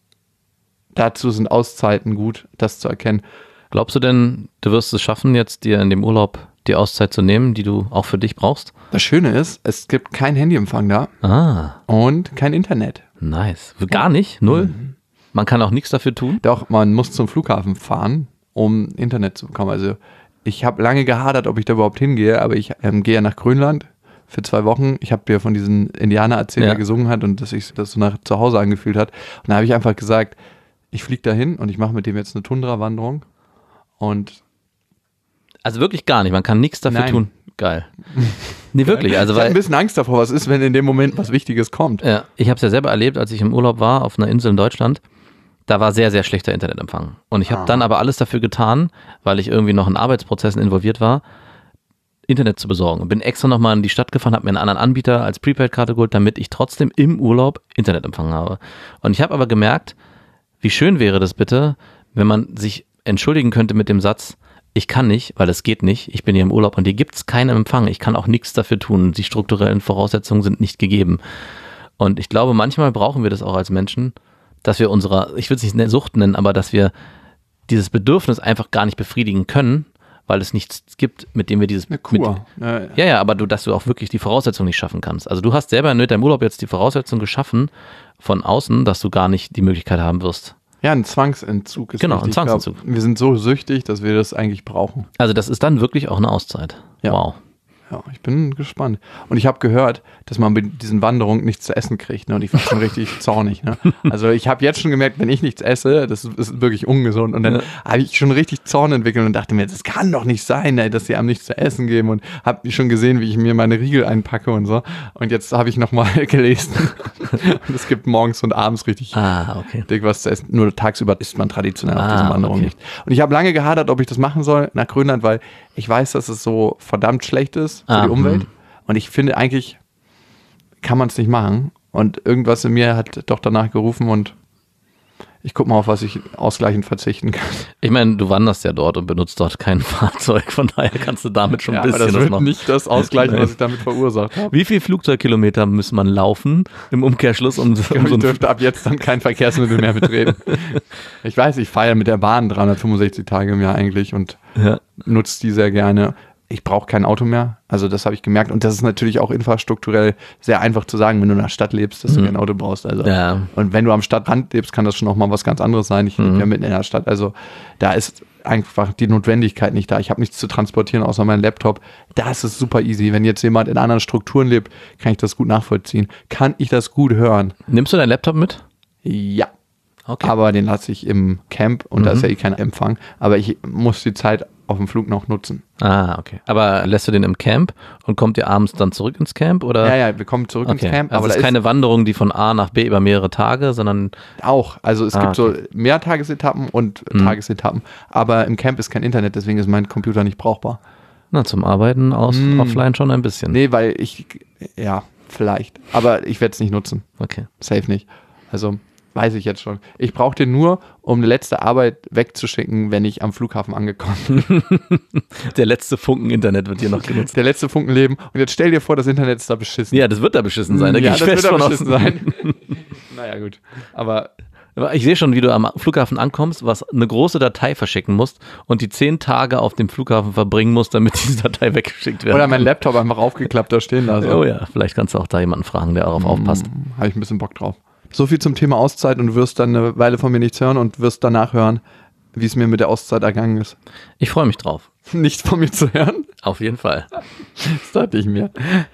Dazu sind Auszeiten gut, das zu erkennen. Glaubst du denn, du wirst es schaffen, jetzt dir in dem Urlaub die Auszeit zu nehmen, die du auch für dich brauchst? Das Schöne ist, es gibt kein Handyempfang da Ah. und kein Internet. Nice. Gar nicht? Null? Mhm. Man kann auch nichts dafür tun? Doch, man muss zum Flughafen fahren, um Internet zu bekommen. Also ich habe lange gehadert, ob ich da überhaupt hingehe, aber ich ähm, gehe ja nach Grönland für zwei Wochen. Ich habe dir von diesen Indianer erzählt, ja. der gesungen hat und dass sich das so nach zu Hause angefühlt hat. Und da habe ich einfach gesagt, ich fliege dahin und ich mache mit dem jetzt eine Tundra-Wanderung und Also wirklich gar nicht, man kann nichts dafür Nein. tun. Geil. Nee, wirklich. Also ich habe weil, ein bisschen Angst davor, was ist, wenn in dem Moment was Wichtiges kommt. ja, ich habe es ja selber erlebt, als ich im Urlaub war auf einer Insel in Deutschland. Da war sehr, sehr schlechter Internetempfang. Und ich habe Ah. dann aber alles dafür getan, weil ich irgendwie noch in Arbeitsprozessen involviert war, Internet zu besorgen. Und bin extra nochmal in die Stadt gefahren, habe mir einen anderen Anbieter als Prepaid-Karte geholt, damit ich trotzdem im Urlaub Internetempfang habe. Und ich habe aber gemerkt, wie schön wäre das bitte, wenn man sich entschuldigen könnte mit dem Satz, ich kann nicht, weil es geht nicht, ich bin hier im Urlaub und hier gibt es keinen Empfang, ich kann auch nichts dafür tun, die strukturellen Voraussetzungen sind nicht gegeben. Und ich glaube, manchmal brauchen wir das auch als Menschen, dass wir unserer, ich will es nicht Sucht nennen, aber dass wir dieses Bedürfnis einfach gar nicht befriedigen können, weil es nichts gibt, mit dem wir dieses... Eine Kur. Mit, Äh, ja, ja, aber du, dass du auch wirklich die Voraussetzung nicht schaffen kannst. Also du hast selber in deinem Urlaub jetzt die Voraussetzung geschaffen von außen, dass du gar nicht die Möglichkeit haben wirst. Ja, ein Zwangsentzug ist Genau, richtig. ein Zwangsentzug. Ich glaub, wir sind so süchtig, dass wir das eigentlich brauchen. Also das ist dann wirklich auch eine Auszeit. Ja. Wow. Ja, ich bin gespannt. Und ich habe gehört, dass man bei diesen Wanderungen nichts zu essen kriegt. Ne? Und ich war schon richtig zornig. Ne? Also ich habe jetzt schon gemerkt, wenn ich nichts esse, das ist wirklich ungesund. Und dann Ja. habe ich schon richtig Zorn entwickelt und dachte mir, das kann doch nicht sein, ey, dass sie einem nichts zu essen geben. Und habe schon gesehen, wie ich mir meine Riegel einpacke und so. Und jetzt habe ich nochmal gelesen. Und es gibt morgens und abends richtig Ah, okay. dick was zu essen. Nur tagsüber isst man traditionell auf Ah, diesen Wanderungen okay. nicht. Und ich habe lange gehadert, ob ich das machen soll nach Grönland, weil ich weiß, dass es so verdammt schlecht ist für Ah, die Umwelt. hm. Und ich finde, eigentlich kann man es nicht machen. Und irgendwas in mir hat doch danach gerufen und ich gucke mal, auf was ich ausgleichend verzichten kann. Ich meine, du wanderst ja dort und benutzt dort kein Fahrzeug, von daher kannst du damit schon ein aber bisschen das das wird noch. nicht das ausgleichen, Nein. was ich damit verursacht habe. Wie viel Flugzeugkilometer muss man laufen im Umkehrschluss, um, um so Ich ein dürfte ab jetzt dann kein Verkehrsmittel mehr betreten. Ich weiß, ich fahre ja mit der Bahn dreihundertfünfundsechzig Tage im Jahr eigentlich und ja. nutze die sehr gerne. Ich brauche kein Auto mehr, also das habe ich gemerkt. Und das ist natürlich auch infrastrukturell sehr einfach zu sagen, wenn du in der Stadt lebst, dass du kein Auto brauchst. Also. Ja. Und wenn du am Stadtrand lebst, kann das schon noch mal was ganz anderes sein. Ich lebe ja mitten in der Stadt, also da ist einfach die Notwendigkeit nicht da. Ich habe nichts zu transportieren, außer meinen Laptop. Da ist es super easy. Wenn jetzt jemand in anderen Strukturen lebt, kann ich das gut nachvollziehen. Kann ich das gut hören? Nimmst du deinen Laptop mit? Ja. Okay. Aber den lasse ich im Camp und da ist ja eh kein Empfang. Aber ich muss die Zeit auf dem Flug noch nutzen. Ah, okay. Aber lässt du den im Camp und kommt ihr abends dann zurück ins Camp? Oder? Ja, ja, wir kommen zurück Okay. ins Camp. Also Aber es da ist keine Wanderung, die von A nach B über mehrere Tage, sondern auch. Also es Ah, gibt so Mehrtagesetappen und Mhm. Tagesetappen. Aber im Camp ist kein Internet, deswegen ist mein Computer nicht brauchbar. na, zum Arbeiten aus Mm. offline schon ein bisschen. Nee, weil ich, ja, vielleicht. Aber ich werde es nicht nutzen. Okay. Safe nicht. Also weiß ich jetzt schon. Ich brauche den nur, um eine letzte Arbeit wegzuschicken, wenn ich am Flughafen angekommen bin. Der letzte Funken Internet wird hier noch genutzt. Der letzte Funkenleben. Und jetzt stell dir vor, das Internet ist da beschissen. Ja, das wird da beschissen sein. Da ja, gehe ich das fest wird da von beschissen aus. sein. Naja, gut. Aber Aber ich sehe schon, wie du am Flughafen ankommst, was eine große Datei verschicken musst und die zehn Tage auf dem Flughafen verbringen musst, damit diese Datei weggeschickt wird. oder mein Laptop einfach aufgeklappt da stehen lassen. Oh ja, vielleicht kannst du auch da jemanden fragen, der darauf aufpasst. Habe ich ein bisschen Bock drauf. So viel zum Thema Auszeit und du wirst dann eine Weile von mir nichts hören und wirst danach hören, wie es mir mit der Auszeit ergangen ist. Ich freue mich drauf. Nichts von mir zu hören? Auf jeden Fall. Das dachte ich mir.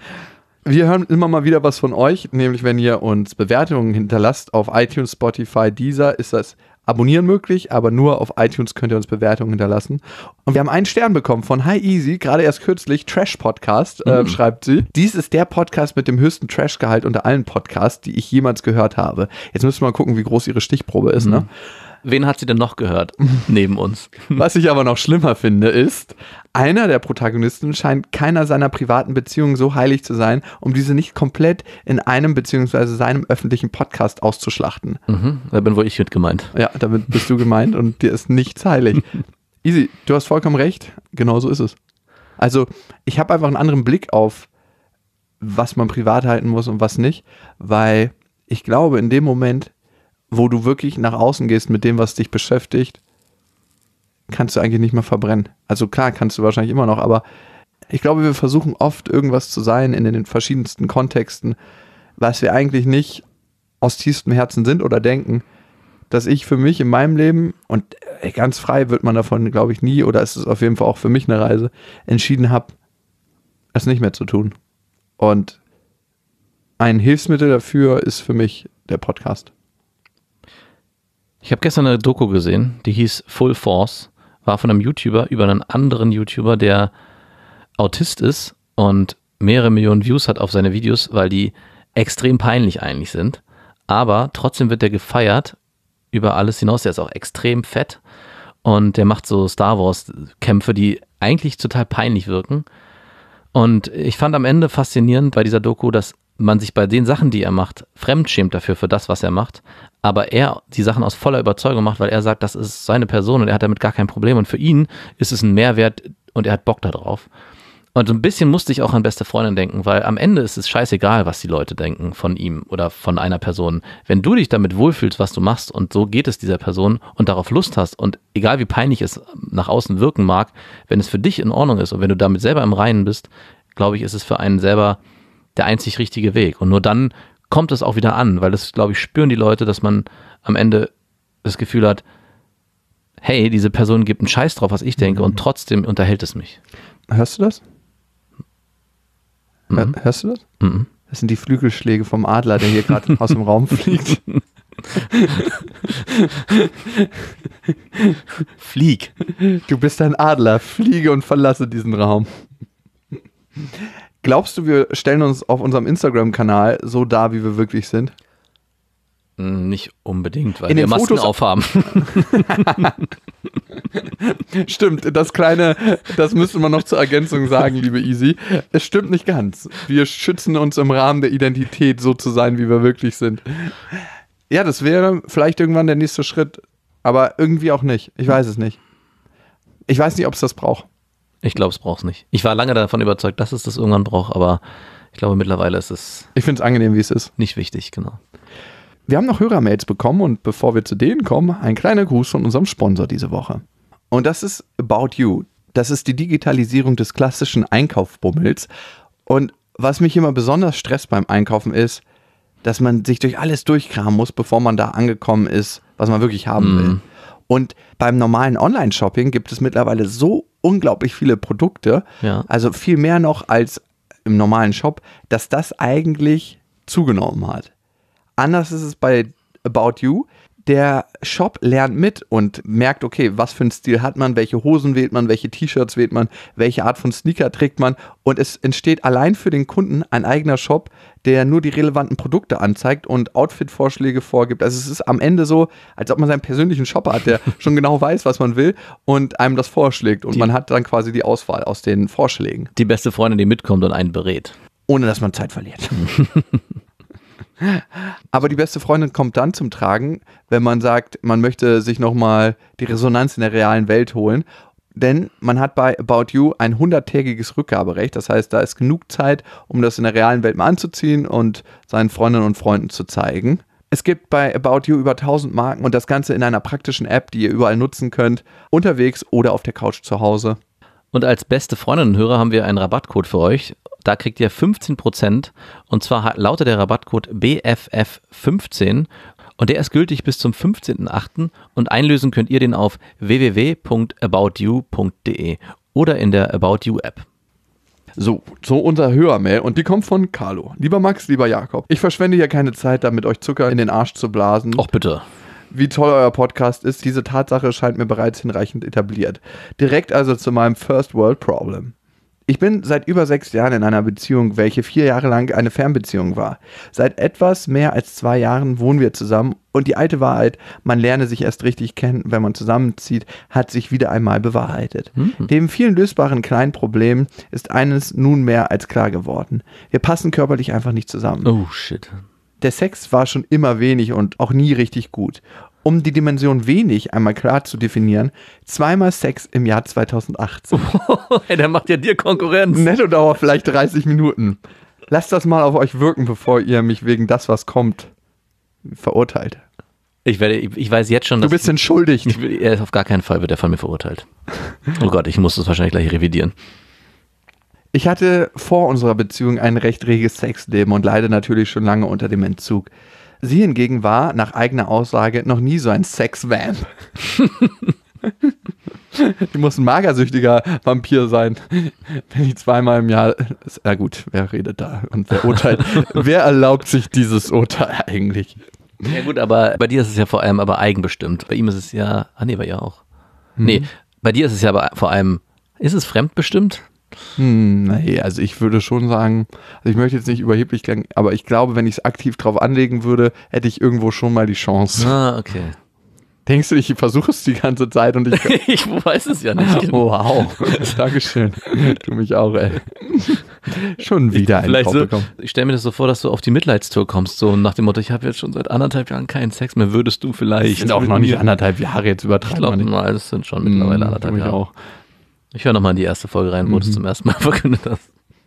Wir hören immer mal wieder was von euch, nämlich wenn ihr uns Bewertungen hinterlasst auf iTunes, Spotify, Deezer, ist das Abonnieren möglich, aber nur auf iTunes könnt ihr uns Bewertungen hinterlassen. Und wir haben einen Stern bekommen von Hi Easy, gerade erst kürzlich, Trash Podcast, äh, schreibt sie. Dies ist der Podcast mit dem höchsten Trash-Gehalt unter allen Podcasts, die ich jemals gehört habe. Jetzt müssen wir mal gucken, wie groß ihre Stichprobe ist, ne? Wen hat sie denn noch gehört neben uns? Was ich aber noch schlimmer finde, ist, einer der Protagonisten scheint keiner seiner privaten Beziehungen so heilig zu sein, um diese nicht komplett in einem beziehungsweise seinem öffentlichen Podcast auszuschlachten. Mhm, da bin wohl ich mit gemeint. Ja, damit bist du gemeint und dir ist nichts heilig. Easy, du hast vollkommen recht, genau so ist es. Also, ich habe einfach einen anderen Blick auf, was man privat halten muss und was nicht, weil ich glaube, in dem Moment, wo du wirklich nach außen gehst mit dem, was dich beschäftigt, kannst du eigentlich nicht mehr verbrennen. Also klar, kannst du wahrscheinlich immer noch, aber ich glaube, wir versuchen oft irgendwas zu sein in den verschiedensten Kontexten, was wir eigentlich nicht aus tiefstem Herzen sind oder denken, dass ich für mich in meinem Leben, und ey, ganz frei wird man davon, glaube ich, nie, oder es ist auf jeden Fall auch für mich eine Reise, entschieden habe, es nicht mehr zu tun. Und ein Hilfsmittel dafür ist für mich der Podcast. Ich habe gestern eine Doku gesehen, die hieß Full Force, war von einem YouTuber über einen anderen YouTuber, der Autist ist und mehrere Millionen Views hat auf seine Videos, weil die extrem peinlich eigentlich sind. Aber trotzdem wird der gefeiert über alles hinaus. Der ist auch extrem fett und der macht so Star Wars Kämpfe, die eigentlich total peinlich wirken. Und ich fand am Ende faszinierend bei dieser Doku, dass man sich bei den Sachen, die er macht, fremdschämt dafür, für das, was er macht. Aber er die Sachen aus voller Überzeugung macht, weil er sagt, das ist seine Person und er hat damit gar kein Problem. Und für ihn ist es ein Mehrwert und er hat Bock da drauf. Und so ein bisschen musste ich auch an beste Freundin denken, weil am Ende ist es scheißegal, was die Leute denken von ihm oder von einer Person. Wenn du dich damit wohlfühlst, was du machst und so geht es dieser Person und darauf Lust hast und egal wie peinlich es nach außen wirken mag, wenn es für dich in Ordnung ist und wenn du damit selber im Reinen bist, glaube ich, ist es für einen selber der einzig richtige Weg. Und nur dann kommt es auch wieder an, weil das, glaube ich, spüren die Leute, dass man am Ende das Gefühl hat, hey, diese Person gibt einen Scheiß drauf, was ich denke und trotzdem unterhält es mich. Hörst du das? Mhm. Hörst du das? Mhm. Das sind die Flügelschläge vom Adler, der hier gerade aus dem Raum fliegt. Flieg. Du bist ein Adler, fliege und verlasse diesen Raum. Glaubst du, wir stellen uns auf unserem Instagram-Kanal so dar, wie wir wirklich sind? Nicht unbedingt, weil In wir den Masken Fotos aufhaben. Stimmt, das kleine, das müsste man noch zur Ergänzung sagen, liebe Easy. Es stimmt nicht ganz. Wir schützen uns im Rahmen der Identität, so zu sein, wie wir wirklich sind. Ja, das wäre vielleicht irgendwann der nächste Schritt, aber irgendwie auch nicht. Ich weiß es nicht. Ich weiß nicht, ob es das braucht. Ich glaube, es braucht es nicht. Ich war lange davon überzeugt, dass es das irgendwann braucht, aber ich glaube, mittlerweile ist es Ich finde es angenehm, wie es ist. nicht wichtig, genau. Wir haben noch Hörermails bekommen und bevor wir zu denen kommen, ein kleiner Gruß von unserem Sponsor diese Woche. Und das ist About You. Das ist die Digitalisierung des klassischen Einkaufsbummels. Und was mich immer besonders stresst beim Einkaufen ist, dass man sich durch alles durchkramen muss, bevor man da angekommen ist, was man wirklich haben will. Und beim normalen Online-Shopping gibt es mittlerweile so unglaublich viele Produkte, Ja. also viel mehr noch als im normalen Shop, dass das eigentlich zugenommen hat. Anders ist es bei About You. Der Shop lernt mit und merkt, okay, was für einen Stil hat man, welche Hosen wählt man, welche T-Shirts wählt man, welche Art von Sneaker trägt man und es entsteht allein für den Kunden ein eigener Shop, der nur die relevanten Produkte anzeigt und Outfit-Vorschläge vorgibt. Also es ist am Ende so, als ob man seinen persönlichen Shopper hat, der schon genau weiß, was man will und einem das vorschlägt und Die- man hat dann quasi die Auswahl aus den Vorschlägen, Die beste Freundin, die mitkommt und einen berät. ohne dass man Zeit verliert. Aber die beste Freundin kommt dann zum Tragen, wenn man sagt, man möchte sich nochmal die Resonanz in der realen Welt holen. Denn man hat bei About You ein hunderttägiges Rückgaberecht. Das heißt, da ist genug Zeit, um das in der realen Welt mal anzuziehen und seinen Freundinnen und Freunden zu zeigen. Es gibt bei About You über tausend Marken und das Ganze in einer praktischen App, die ihr überall nutzen könnt, unterwegs oder auf der Couch zu Hause. Und als beste Freundinnenhörer haben wir einen Rabattcode für euch. Da kriegt ihr fünfzehn Prozent und zwar hat- lautet der Rabattcode B F F fünfzehn und der ist gültig bis zum fünfzehnten achten und einlösen könnt ihr den auf w w w punkt about you punkt d e oder in der About You App. So, so unser Hörermail und die kommt von Carlo. Lieber Max, lieber Jakob, ich verschwende hier keine Zeit, damit euch Zucker in den Arsch zu blasen. Och bitte. Wie toll euer Podcast ist, diese Tatsache scheint mir bereits hinreichend etabliert. Direkt also zu meinem First World Problem. Ich bin seit über sechs Jahren in einer Beziehung, welche vier Jahre lang eine Fernbeziehung war. Seit etwas mehr als zwei Jahren wohnen wir zusammen und die alte Wahrheit, man lerne sich erst richtig kennen, wenn man zusammenzieht, hat sich wieder einmal bewahrheitet. Mhm. Neben vielen lösbaren kleinen Problemen ist eines nun mehr als klar geworden. Wir passen körperlich einfach nicht zusammen. Oh shit. Der Sex war schon immer wenig und auch nie richtig gut. Um die Dimension wenig einmal klar zu definieren, zweimal Sex im Jahr zweitausendachtzehn. Hey, der macht ja dir Konkurrenz. Nettodauer vielleicht dreißig Minuten. Lasst das mal auf euch wirken, bevor ihr mich wegen das, was kommt, verurteilt. Ich werde, ich, ich weiß jetzt schon, Du dass bist entschuldigt. ich, will- er ist auf gar keinen Fall wird er von mir verurteilt. Oh Gott, ich muss das wahrscheinlich gleich revidieren. Ich hatte vor unserer Beziehung ein recht reges Sexleben und leide natürlich schon lange unter dem Entzug. Sie hingegen war, nach eigener Aussage, noch nie so ein Sex-Vamp. Die muss ein magersüchtiger Vampir sein, wenn die zweimal im Jahr... Na gut, wer redet da und wer urteilt? Wer erlaubt sich dieses Urteil eigentlich? Ja gut, aber bei dir ist es ja vor allem aber eigenbestimmt. Bei ihm ist es ja, ah nee, bei ihr auch. Mhm. Nee, bei dir ist es ja aber vor allem, ist es fremdbestimmt? Hm, nee, also ich würde schon sagen, also ich möchte jetzt nicht überheblich klingen, aber ich glaube, wenn ich es aktiv drauf anlegen würde, hätte ich irgendwo schon mal die Chance. Ah, okay. Denkst du, ich versuche es die ganze Zeit und ich... ich weiß es ja nicht. Oh, wow, Dankeschön. Du mich auch, ey. Schon wieder ein Vielleicht Korb so, bekommen. Ich stelle mir das so vor, dass du auf die Mitleidstour kommst, so nach dem Motto, ich habe jetzt schon seit anderthalb Jahren keinen Sex mehr, würdest du vielleicht... Das sind auch noch nicht anderthalb Jahre, jetzt übertreiben Ich glaube wir nicht. mal, das sind schon mittlerweile Hm, anderthalb ich Jahre. auch. Ich höre nochmal in die erste Folge rein, wo Mhm. du es zum ersten Mal verkündet hast.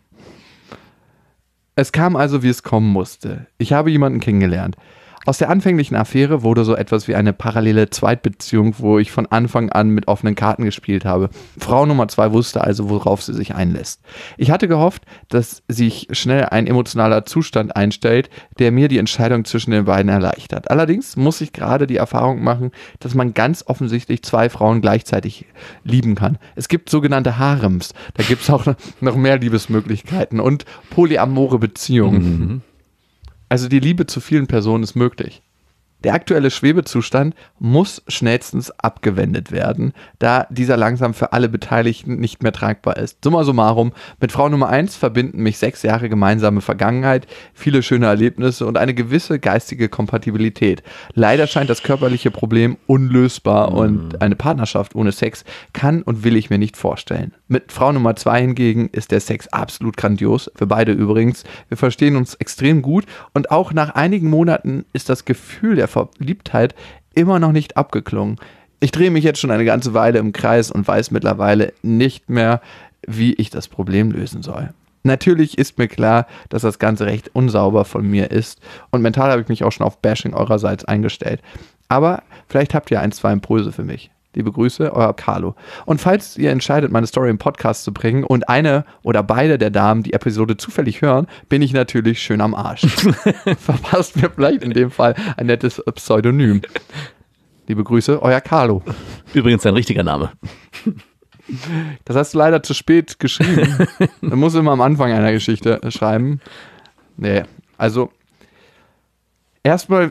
Es kam also, wie es kommen musste. Ich habe jemanden kennengelernt. Aus der anfänglichen Affäre wurde so etwas wie eine parallele Zweitbeziehung, wo ich von Anfang an mit offenen Karten gespielt habe. Frau Nummer zwei wusste also, worauf sie sich einlässt. Ich hatte gehofft, dass sich schnell ein emotionaler Zustand einstellt, der mir die Entscheidung zwischen den beiden erleichtert. Allerdings muss ich gerade die Erfahrung machen, dass man ganz offensichtlich zwei Frauen gleichzeitig lieben kann. Es gibt sogenannte Harems, da gibt es auch noch mehr Liebesmöglichkeiten und polyamore Beziehungen. Mhm. Also die Liebe zu vielen Personen ist möglich. Der aktuelle Schwebezustand muss schnellstens abgewendet werden, da dieser langsam für alle Beteiligten nicht mehr tragbar ist. Summa summarum, mit Frau Nummer eins verbinden mich sechs Jahre gemeinsame Vergangenheit, viele schöne Erlebnisse und eine gewisse geistige Kompatibilität. Leider scheint das körperliche Problem unlösbar mhm. und eine Partnerschaft ohne Sex kann und will ich mir nicht vorstellen. Mit Frau Nummer zwei hingegen ist der Sex absolut grandios, für beide übrigens. Wir verstehen uns extrem gut und auch nach einigen Monaten ist das Gefühl der Verliebtheit immer noch nicht abgeklungen. Ich drehe mich jetzt schon eine ganze Weile im Kreis und weiß mittlerweile nicht mehr, wie ich das Problem lösen soll. Natürlich ist mir klar, dass das Ganze recht unsauber von mir ist und mental habe ich mich auch schon auf Bashing eurerseits eingestellt. Aber vielleicht habt ihr ein, zwei Impulse für mich. Liebe Grüße, euer Carlo. Und falls ihr entscheidet, meine Story im Podcast zu bringen und eine oder beide der Damen die Episode zufällig hören, bin ich natürlich schön am Arsch. Verpasst mir vielleicht in dem Fall ein nettes Pseudonym. Liebe Grüße, euer Carlo. Übrigens sein richtiger Name. Das hast du leider zu spät geschrieben. Du musst immer am Anfang einer Geschichte schreiben. Nee, also erstmal,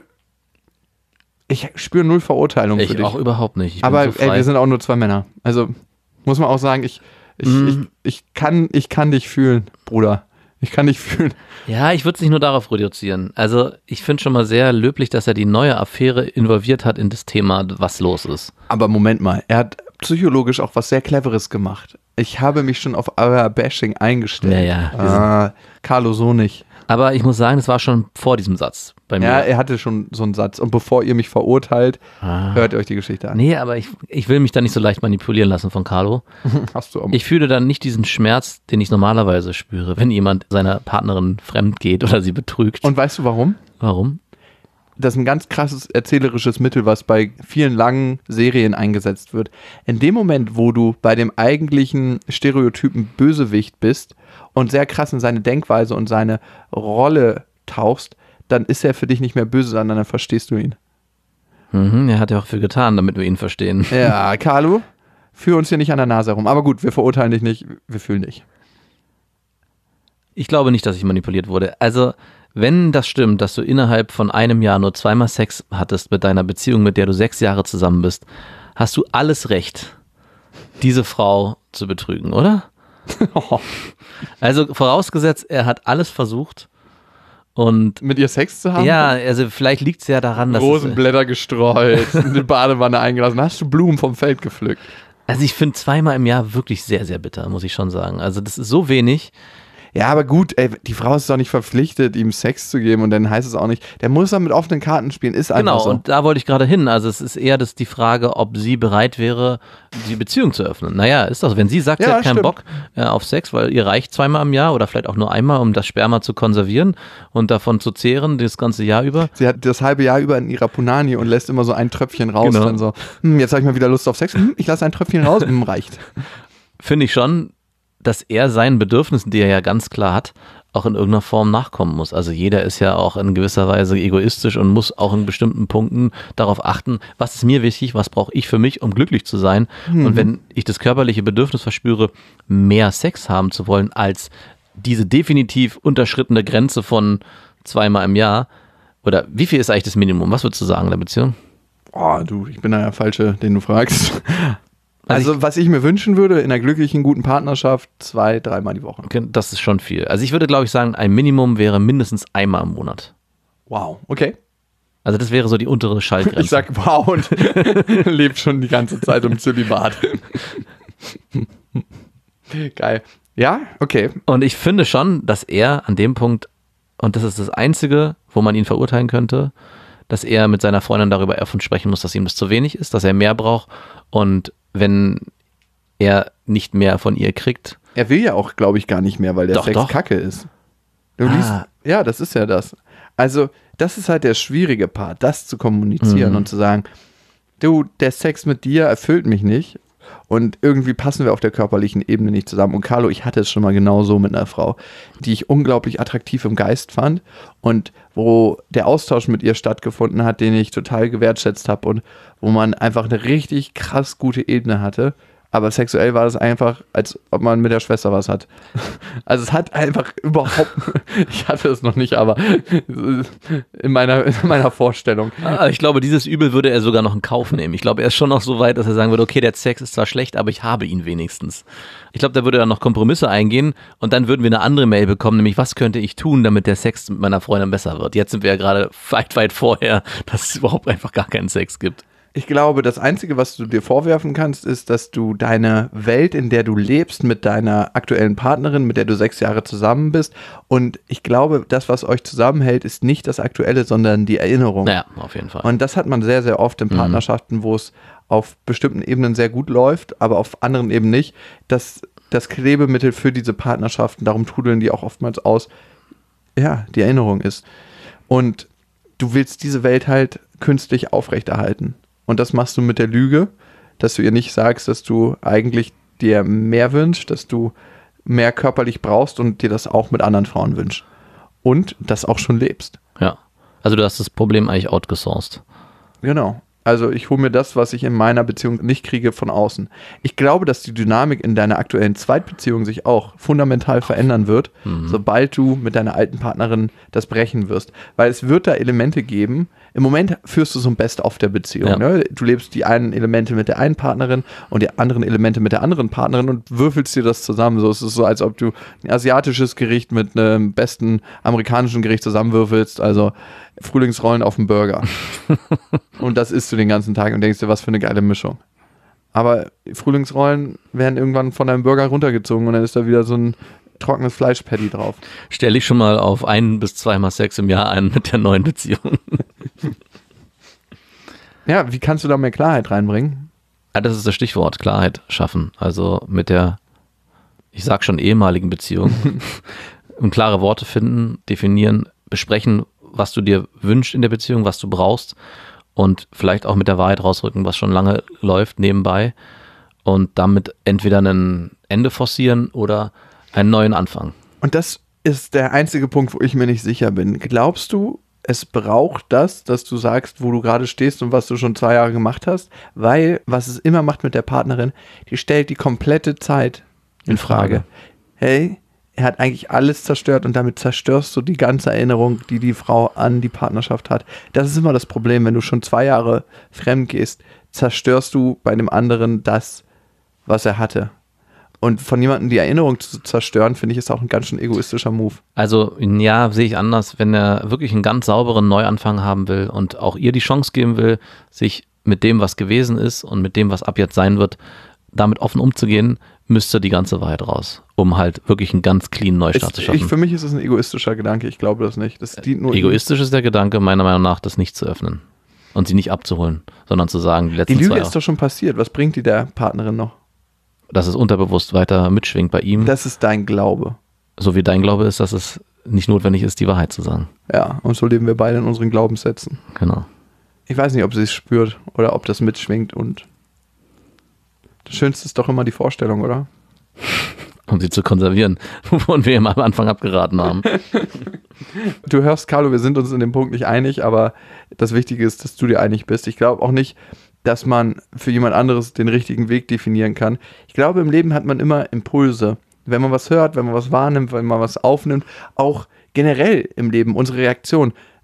ich spüre null Verurteilung ich für dich. Ich auch überhaupt nicht. Ich Aber bin so frei. ey, wir sind auch nur zwei Männer. Also muss man auch sagen, ich, ich, Mm. ich, ich, kann, ich kann dich fühlen, Bruder. Ich kann dich fühlen. Ja, ich würde es nicht nur darauf reduzieren. Also ich finde schon mal sehr löblich, dass er die neue Affäre involviert hat in das Thema, was los ist. Aber Moment mal, er hat psychologisch auch was sehr Cleveres gemacht. Ich habe mich schon auf euer Bashing eingestellt. Ja, ja, wir Ah, Carlo so nicht. Aber ich muss sagen, das war schon vor diesem Satz bei mir. Ja, er hatte schon so einen Satz. Und bevor ihr mich verurteilt, Ah. hört euch die Geschichte an. Nee, aber ich, ich will mich da nicht so leicht manipulieren lassen von Carlo. Hast du auch. Ich fühle dann nicht diesen Schmerz, den ich normalerweise spüre, wenn jemand seiner Partnerin fremd geht oder sie betrügt. Und weißt du warum? Warum? Das ist ein ganz krasses erzählerisches Mittel, was bei vielen langen Serien eingesetzt wird. In dem Moment, wo du bei dem eigentlichen Stereotypen Bösewicht bist und sehr krass in seine Denkweise und seine Rolle tauchst, dann ist er für dich nicht mehr böse, sondern dann verstehst du ihn. Mhm, er hat ja auch viel getan, damit wir ihn verstehen. Ja, Carlo, führ uns hier nicht an der Nase herum. Aber gut, wir verurteilen dich nicht, wir fühlen dich. Ich glaube nicht, dass ich manipuliert wurde. Also, wenn das stimmt, dass du innerhalb von einem Jahr nur zweimal Sex hattest mit deiner Beziehung, mit der du sechs Jahre zusammen bist, hast du alles Recht, diese Frau zu betrügen, oder? Also vorausgesetzt, er hat alles versucht und Mit ihr Sex zu haben? ja, also vielleicht liegt es ja daran, dass es, Rosenblätter gestreut, in die Badewanne eingelassen. Hast du Blumen vom Feld gepflückt? also ich finde zweimal im Jahr wirklich sehr, sehr bitter, muss ich schon sagen. Also das ist so wenig. Ja, aber gut, ey, die Frau ist doch nicht verpflichtet, ihm Sex zu geben und dann heißt es auch nicht, der muss dann mit offenen Karten spielen, ist einfach Genau, so. und da wollte ich gerade hin. Also es ist eher das die Frage, ob sie bereit wäre, die Beziehung zu öffnen. Naja, ist doch so. Wenn sie sagt, Ja, sie hat keinen stimmt. Bock äh, auf Sex, weil ihr reicht zweimal im Jahr oder vielleicht auch nur einmal, um das Sperma zu konservieren und davon zu zehren, das ganze Jahr über. Sie hat das halbe Jahr über in ihrer Punani und lässt immer so ein Tröpfchen raus. Genau. Dann so, hm, jetzt habe ich mal wieder Lust auf Sex, hm, ich lasse ein Tröpfchen raus, hm, reicht. Finde ich schon, dass er seinen Bedürfnissen, die er ja ganz klar hat, auch in irgendeiner Form nachkommen muss. Also jeder ist ja auch in gewisser Weise egoistisch und muss auch in bestimmten Punkten darauf achten, was ist mir wichtig, was brauche ich für mich, um glücklich zu sein. Mhm. Und wenn ich das körperliche Bedürfnis verspüre, mehr Sex haben zu wollen, als diese definitiv unterschrittene Grenze von zweimal im Jahr Oder wie viel ist eigentlich das Minimum? Was würdest du sagen in der Beziehung? Oh, du, ich bin da ja Falsche, den du fragst. Also, Also ich, was ich mir wünschen würde, in einer glücklichen, guten Partnerschaft, zwei, dreimal die Woche. Das ist schon viel. Also ich würde, glaube ich, sagen, ein Minimum wäre mindestens einmal im Monat. Wow, okay. Also das wäre so die untere Schallgrenze. Ich sag wow und lebt schon die ganze Zeit im Zölibat. Geil. Ja, okay. Und ich finde schon, dass er an dem Punkt, und das ist das Einzige, wo man ihn verurteilen könnte, dass er mit seiner Freundin darüber offen sprechen muss, dass ihm das zu wenig ist, dass er mehr braucht. Und wenn er nicht mehr von ihr kriegt. Er will ja auch, glaube ich, gar nicht mehr, weil der Doch, Sex doch. kacke ist. Du Ah. liest, ja, das ist ja das. Also, das ist halt der schwierige Part, das zu kommunizieren Mhm. und zu sagen, du, der Sex mit dir erfüllt mich nicht und irgendwie passen wir auf der körperlichen Ebene nicht zusammen. Und Carlo, ich hatte es schon mal genau so mit einer Frau, die ich unglaublich attraktiv im Geist fand und wo der Austausch mit ihr stattgefunden hat, den ich total gewertschätzt habe und wo man einfach eine richtig krass gute Ebene hatte. Aber sexuell war das einfach, als ob man mit der Schwester was hat. Also es hat einfach überhaupt, ich hatte es noch nicht, aber in meiner, in meiner Vorstellung. Ah, ich glaube, dieses Übel würde er sogar noch in Kauf nehmen. Ich glaube, er ist schon noch so weit, dass er sagen würde, okay, der Sex ist zwar schlecht, aber ich habe ihn wenigstens. Ich glaube, da würde er noch Kompromisse eingehen und dann würden wir eine andere Mail bekommen, nämlich was könnte ich tun, damit der Sex mit meiner Freundin besser wird. Jetzt sind wir ja gerade weit, weit vorher, dass es überhaupt einfach gar keinen Sex gibt. Ich glaube, das Einzige, was du dir vorwerfen kannst, ist, dass du deine Welt, in der du lebst, mit deiner aktuellen Partnerin, mit der du sechs Jahre zusammen bist. Und ich glaube, das, was euch zusammenhält, ist nicht das Aktuelle, sondern die Erinnerung. Ja, auf jeden Fall. Und das hat man sehr, sehr oft in Partnerschaften, wo es auf bestimmten Ebenen sehr gut läuft, aber auf anderen eben nicht. Dass das Klebemittel für diese Partnerschaften, darum trudeln die auch oftmals aus, ja, die Erinnerung ist. Und du willst diese Welt halt künstlich aufrechterhalten. Und das machst du mit der Lüge, dass du ihr nicht sagst, dass du eigentlich dir mehr wünschst, dass du mehr körperlich brauchst und dir das auch mit anderen Frauen wünschst. Und das auch schon lebst. Ja. Also du hast das Problem eigentlich outgesourced. Genau. Also ich hole mir das, was ich in meiner Beziehung nicht kriege, von außen. Ich glaube, dass die Dynamik in deiner aktuellen Zweitbeziehung sich auch fundamental verändern wird, mhm. sobald du mit deiner alten Partnerin das brechen wirst. Weil es wird da Elemente geben. Im Moment führst du so ein Best-of der Beziehung. Ja. Ne? Du lebst die einen Elemente mit der einen Partnerin und die anderen Elemente mit der anderen Partnerin und würfelst dir das zusammen. So, es ist so, als ob du ein asiatisches Gericht mit einem besten amerikanischen Gericht zusammenwürfelst. Also Frühlingsrollen auf dem Burger. Und das isst du den ganzen Tag und denkst dir, was für eine geile Mischung. Aber Frühlingsrollen werden irgendwann von deinem Burger runtergezogen und dann ist da wieder so ein trockenes Fleischpatty drauf. Stell dich schon mal auf ein bis zweimal Sex im Jahr ein mit der neuen Beziehung. Ja, wie kannst du da mehr Klarheit reinbringen? Ja, das ist das Stichwort, Klarheit schaffen. Also mit der, ich sag schon ehemaligen Beziehung, und klare Worte finden, definieren, besprechen, was du dir wünschst in der Beziehung, was du brauchst und vielleicht auch mit der Wahrheit rausrücken, was schon lange läuft nebenbei und damit entweder ein Ende forcieren oder einen neuen Anfang. Und das ist der einzige Punkt, wo ich mir nicht sicher bin. Glaubst du, es braucht das, dass du sagst, wo du gerade stehst und was du schon zwei Jahre gemacht hast? Weil, was es immer macht mit der Partnerin, die stellt die komplette Zeit in Frage. Hey, er hat eigentlich alles zerstört und damit zerstörst du die ganze Erinnerung, die die Frau an die Partnerschaft hat. Das ist immer das Problem, wenn du schon zwei Jahre fremd gehst, zerstörst du bei dem anderen das, was er hatte. Und von jemandem die Erinnerung zu zerstören, finde ich, ist auch ein ganz schön egoistischer Move. Also ja, sehe ich anders, wenn er wirklich einen ganz sauberen Neuanfang haben will und auch ihr die Chance geben will, sich mit dem, was gewesen ist und mit dem, was ab jetzt sein wird, damit offen umzugehen, müsste die ganze Wahrheit raus, um halt wirklich einen ganz clean Neustart Ist, zu schaffen. ich, für mich ist es ein egoistischer Gedanke, ich glaube das nicht. Das dient nur Egoistisch ist der Gedanke, meiner Meinung nach, das nicht zu öffnen und sie nicht abzuholen, sondern zu sagen, die Die letzten Lüge zwei ist doch schon passiert. Was bringt die der Partnerin noch? dass es unterbewusst weiter mitschwingt bei ihm, Das ist dein Glaube. so wie dein Glaube ist, dass es nicht notwendig ist, die Wahrheit zu sagen. Ja, und so leben wir beide in unseren Glaubenssätzen. Genau. Ich weiß nicht, ob sie es spürt oder ob das mitschwingt und das Schönste ist doch immer die Vorstellung, oder? Um sie zu konservieren, wovon wir immer am Anfang abgeraten haben. Du hörst, Carlo, wir sind uns in dem Punkt nicht einig, aber das Wichtige ist, dass du dir einig bist. Ich glaube auch nicht, dass man für jemand anderes den richtigen Weg definieren kann. Ich glaube, im Leben hat man immer Impulse. Wenn man was hört, wenn man was wahrnimmt, wenn man was aufnimmt, auch generell im Leben, unsere Reaktion.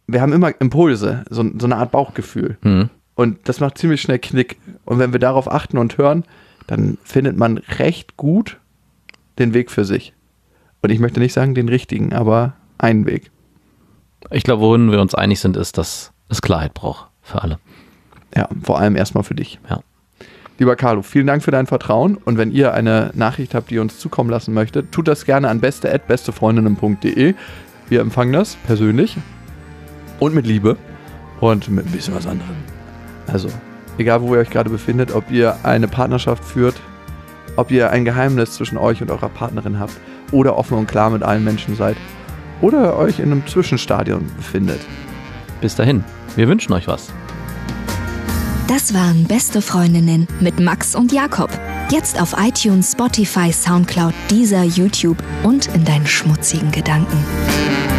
wir haben immer Impulse, so, so eine Art Bauchgefühl. Mhm. Und das macht ziemlich schnell Knick. Und wenn wir darauf achten und hören, dann findet man recht gut den Weg für sich. Und ich möchte nicht sagen den richtigen, aber einen Weg. Ich glaube, worin wir uns einig sind, ist, dass es Klarheit braucht für alle. Ja, vor allem erstmal für dich. Ja. Lieber Carlo, vielen Dank für dein Vertrauen. Und wenn ihr eine Nachricht habt, die ihr uns zukommen lassen möchtet, tut das gerne an beste at bestefreundinnen punkt de. Wir empfangen das persönlich und mit Liebe und mit ein bisschen was anderem. Also, egal wo ihr euch gerade befindet, ob ihr eine Partnerschaft führt, ob ihr ein Geheimnis zwischen euch und eurer Partnerin habt oder offen und klar mit allen Menschen seid oder euch in einem Zwischenstadium befindet. Bis dahin, wir wünschen euch was. Das waren Beste Freundinnen mit Max und Jakob. Jetzt auf iTunes, Spotify, Soundcloud, Deezer, YouTube und in deinen schmutzigen Gedanken.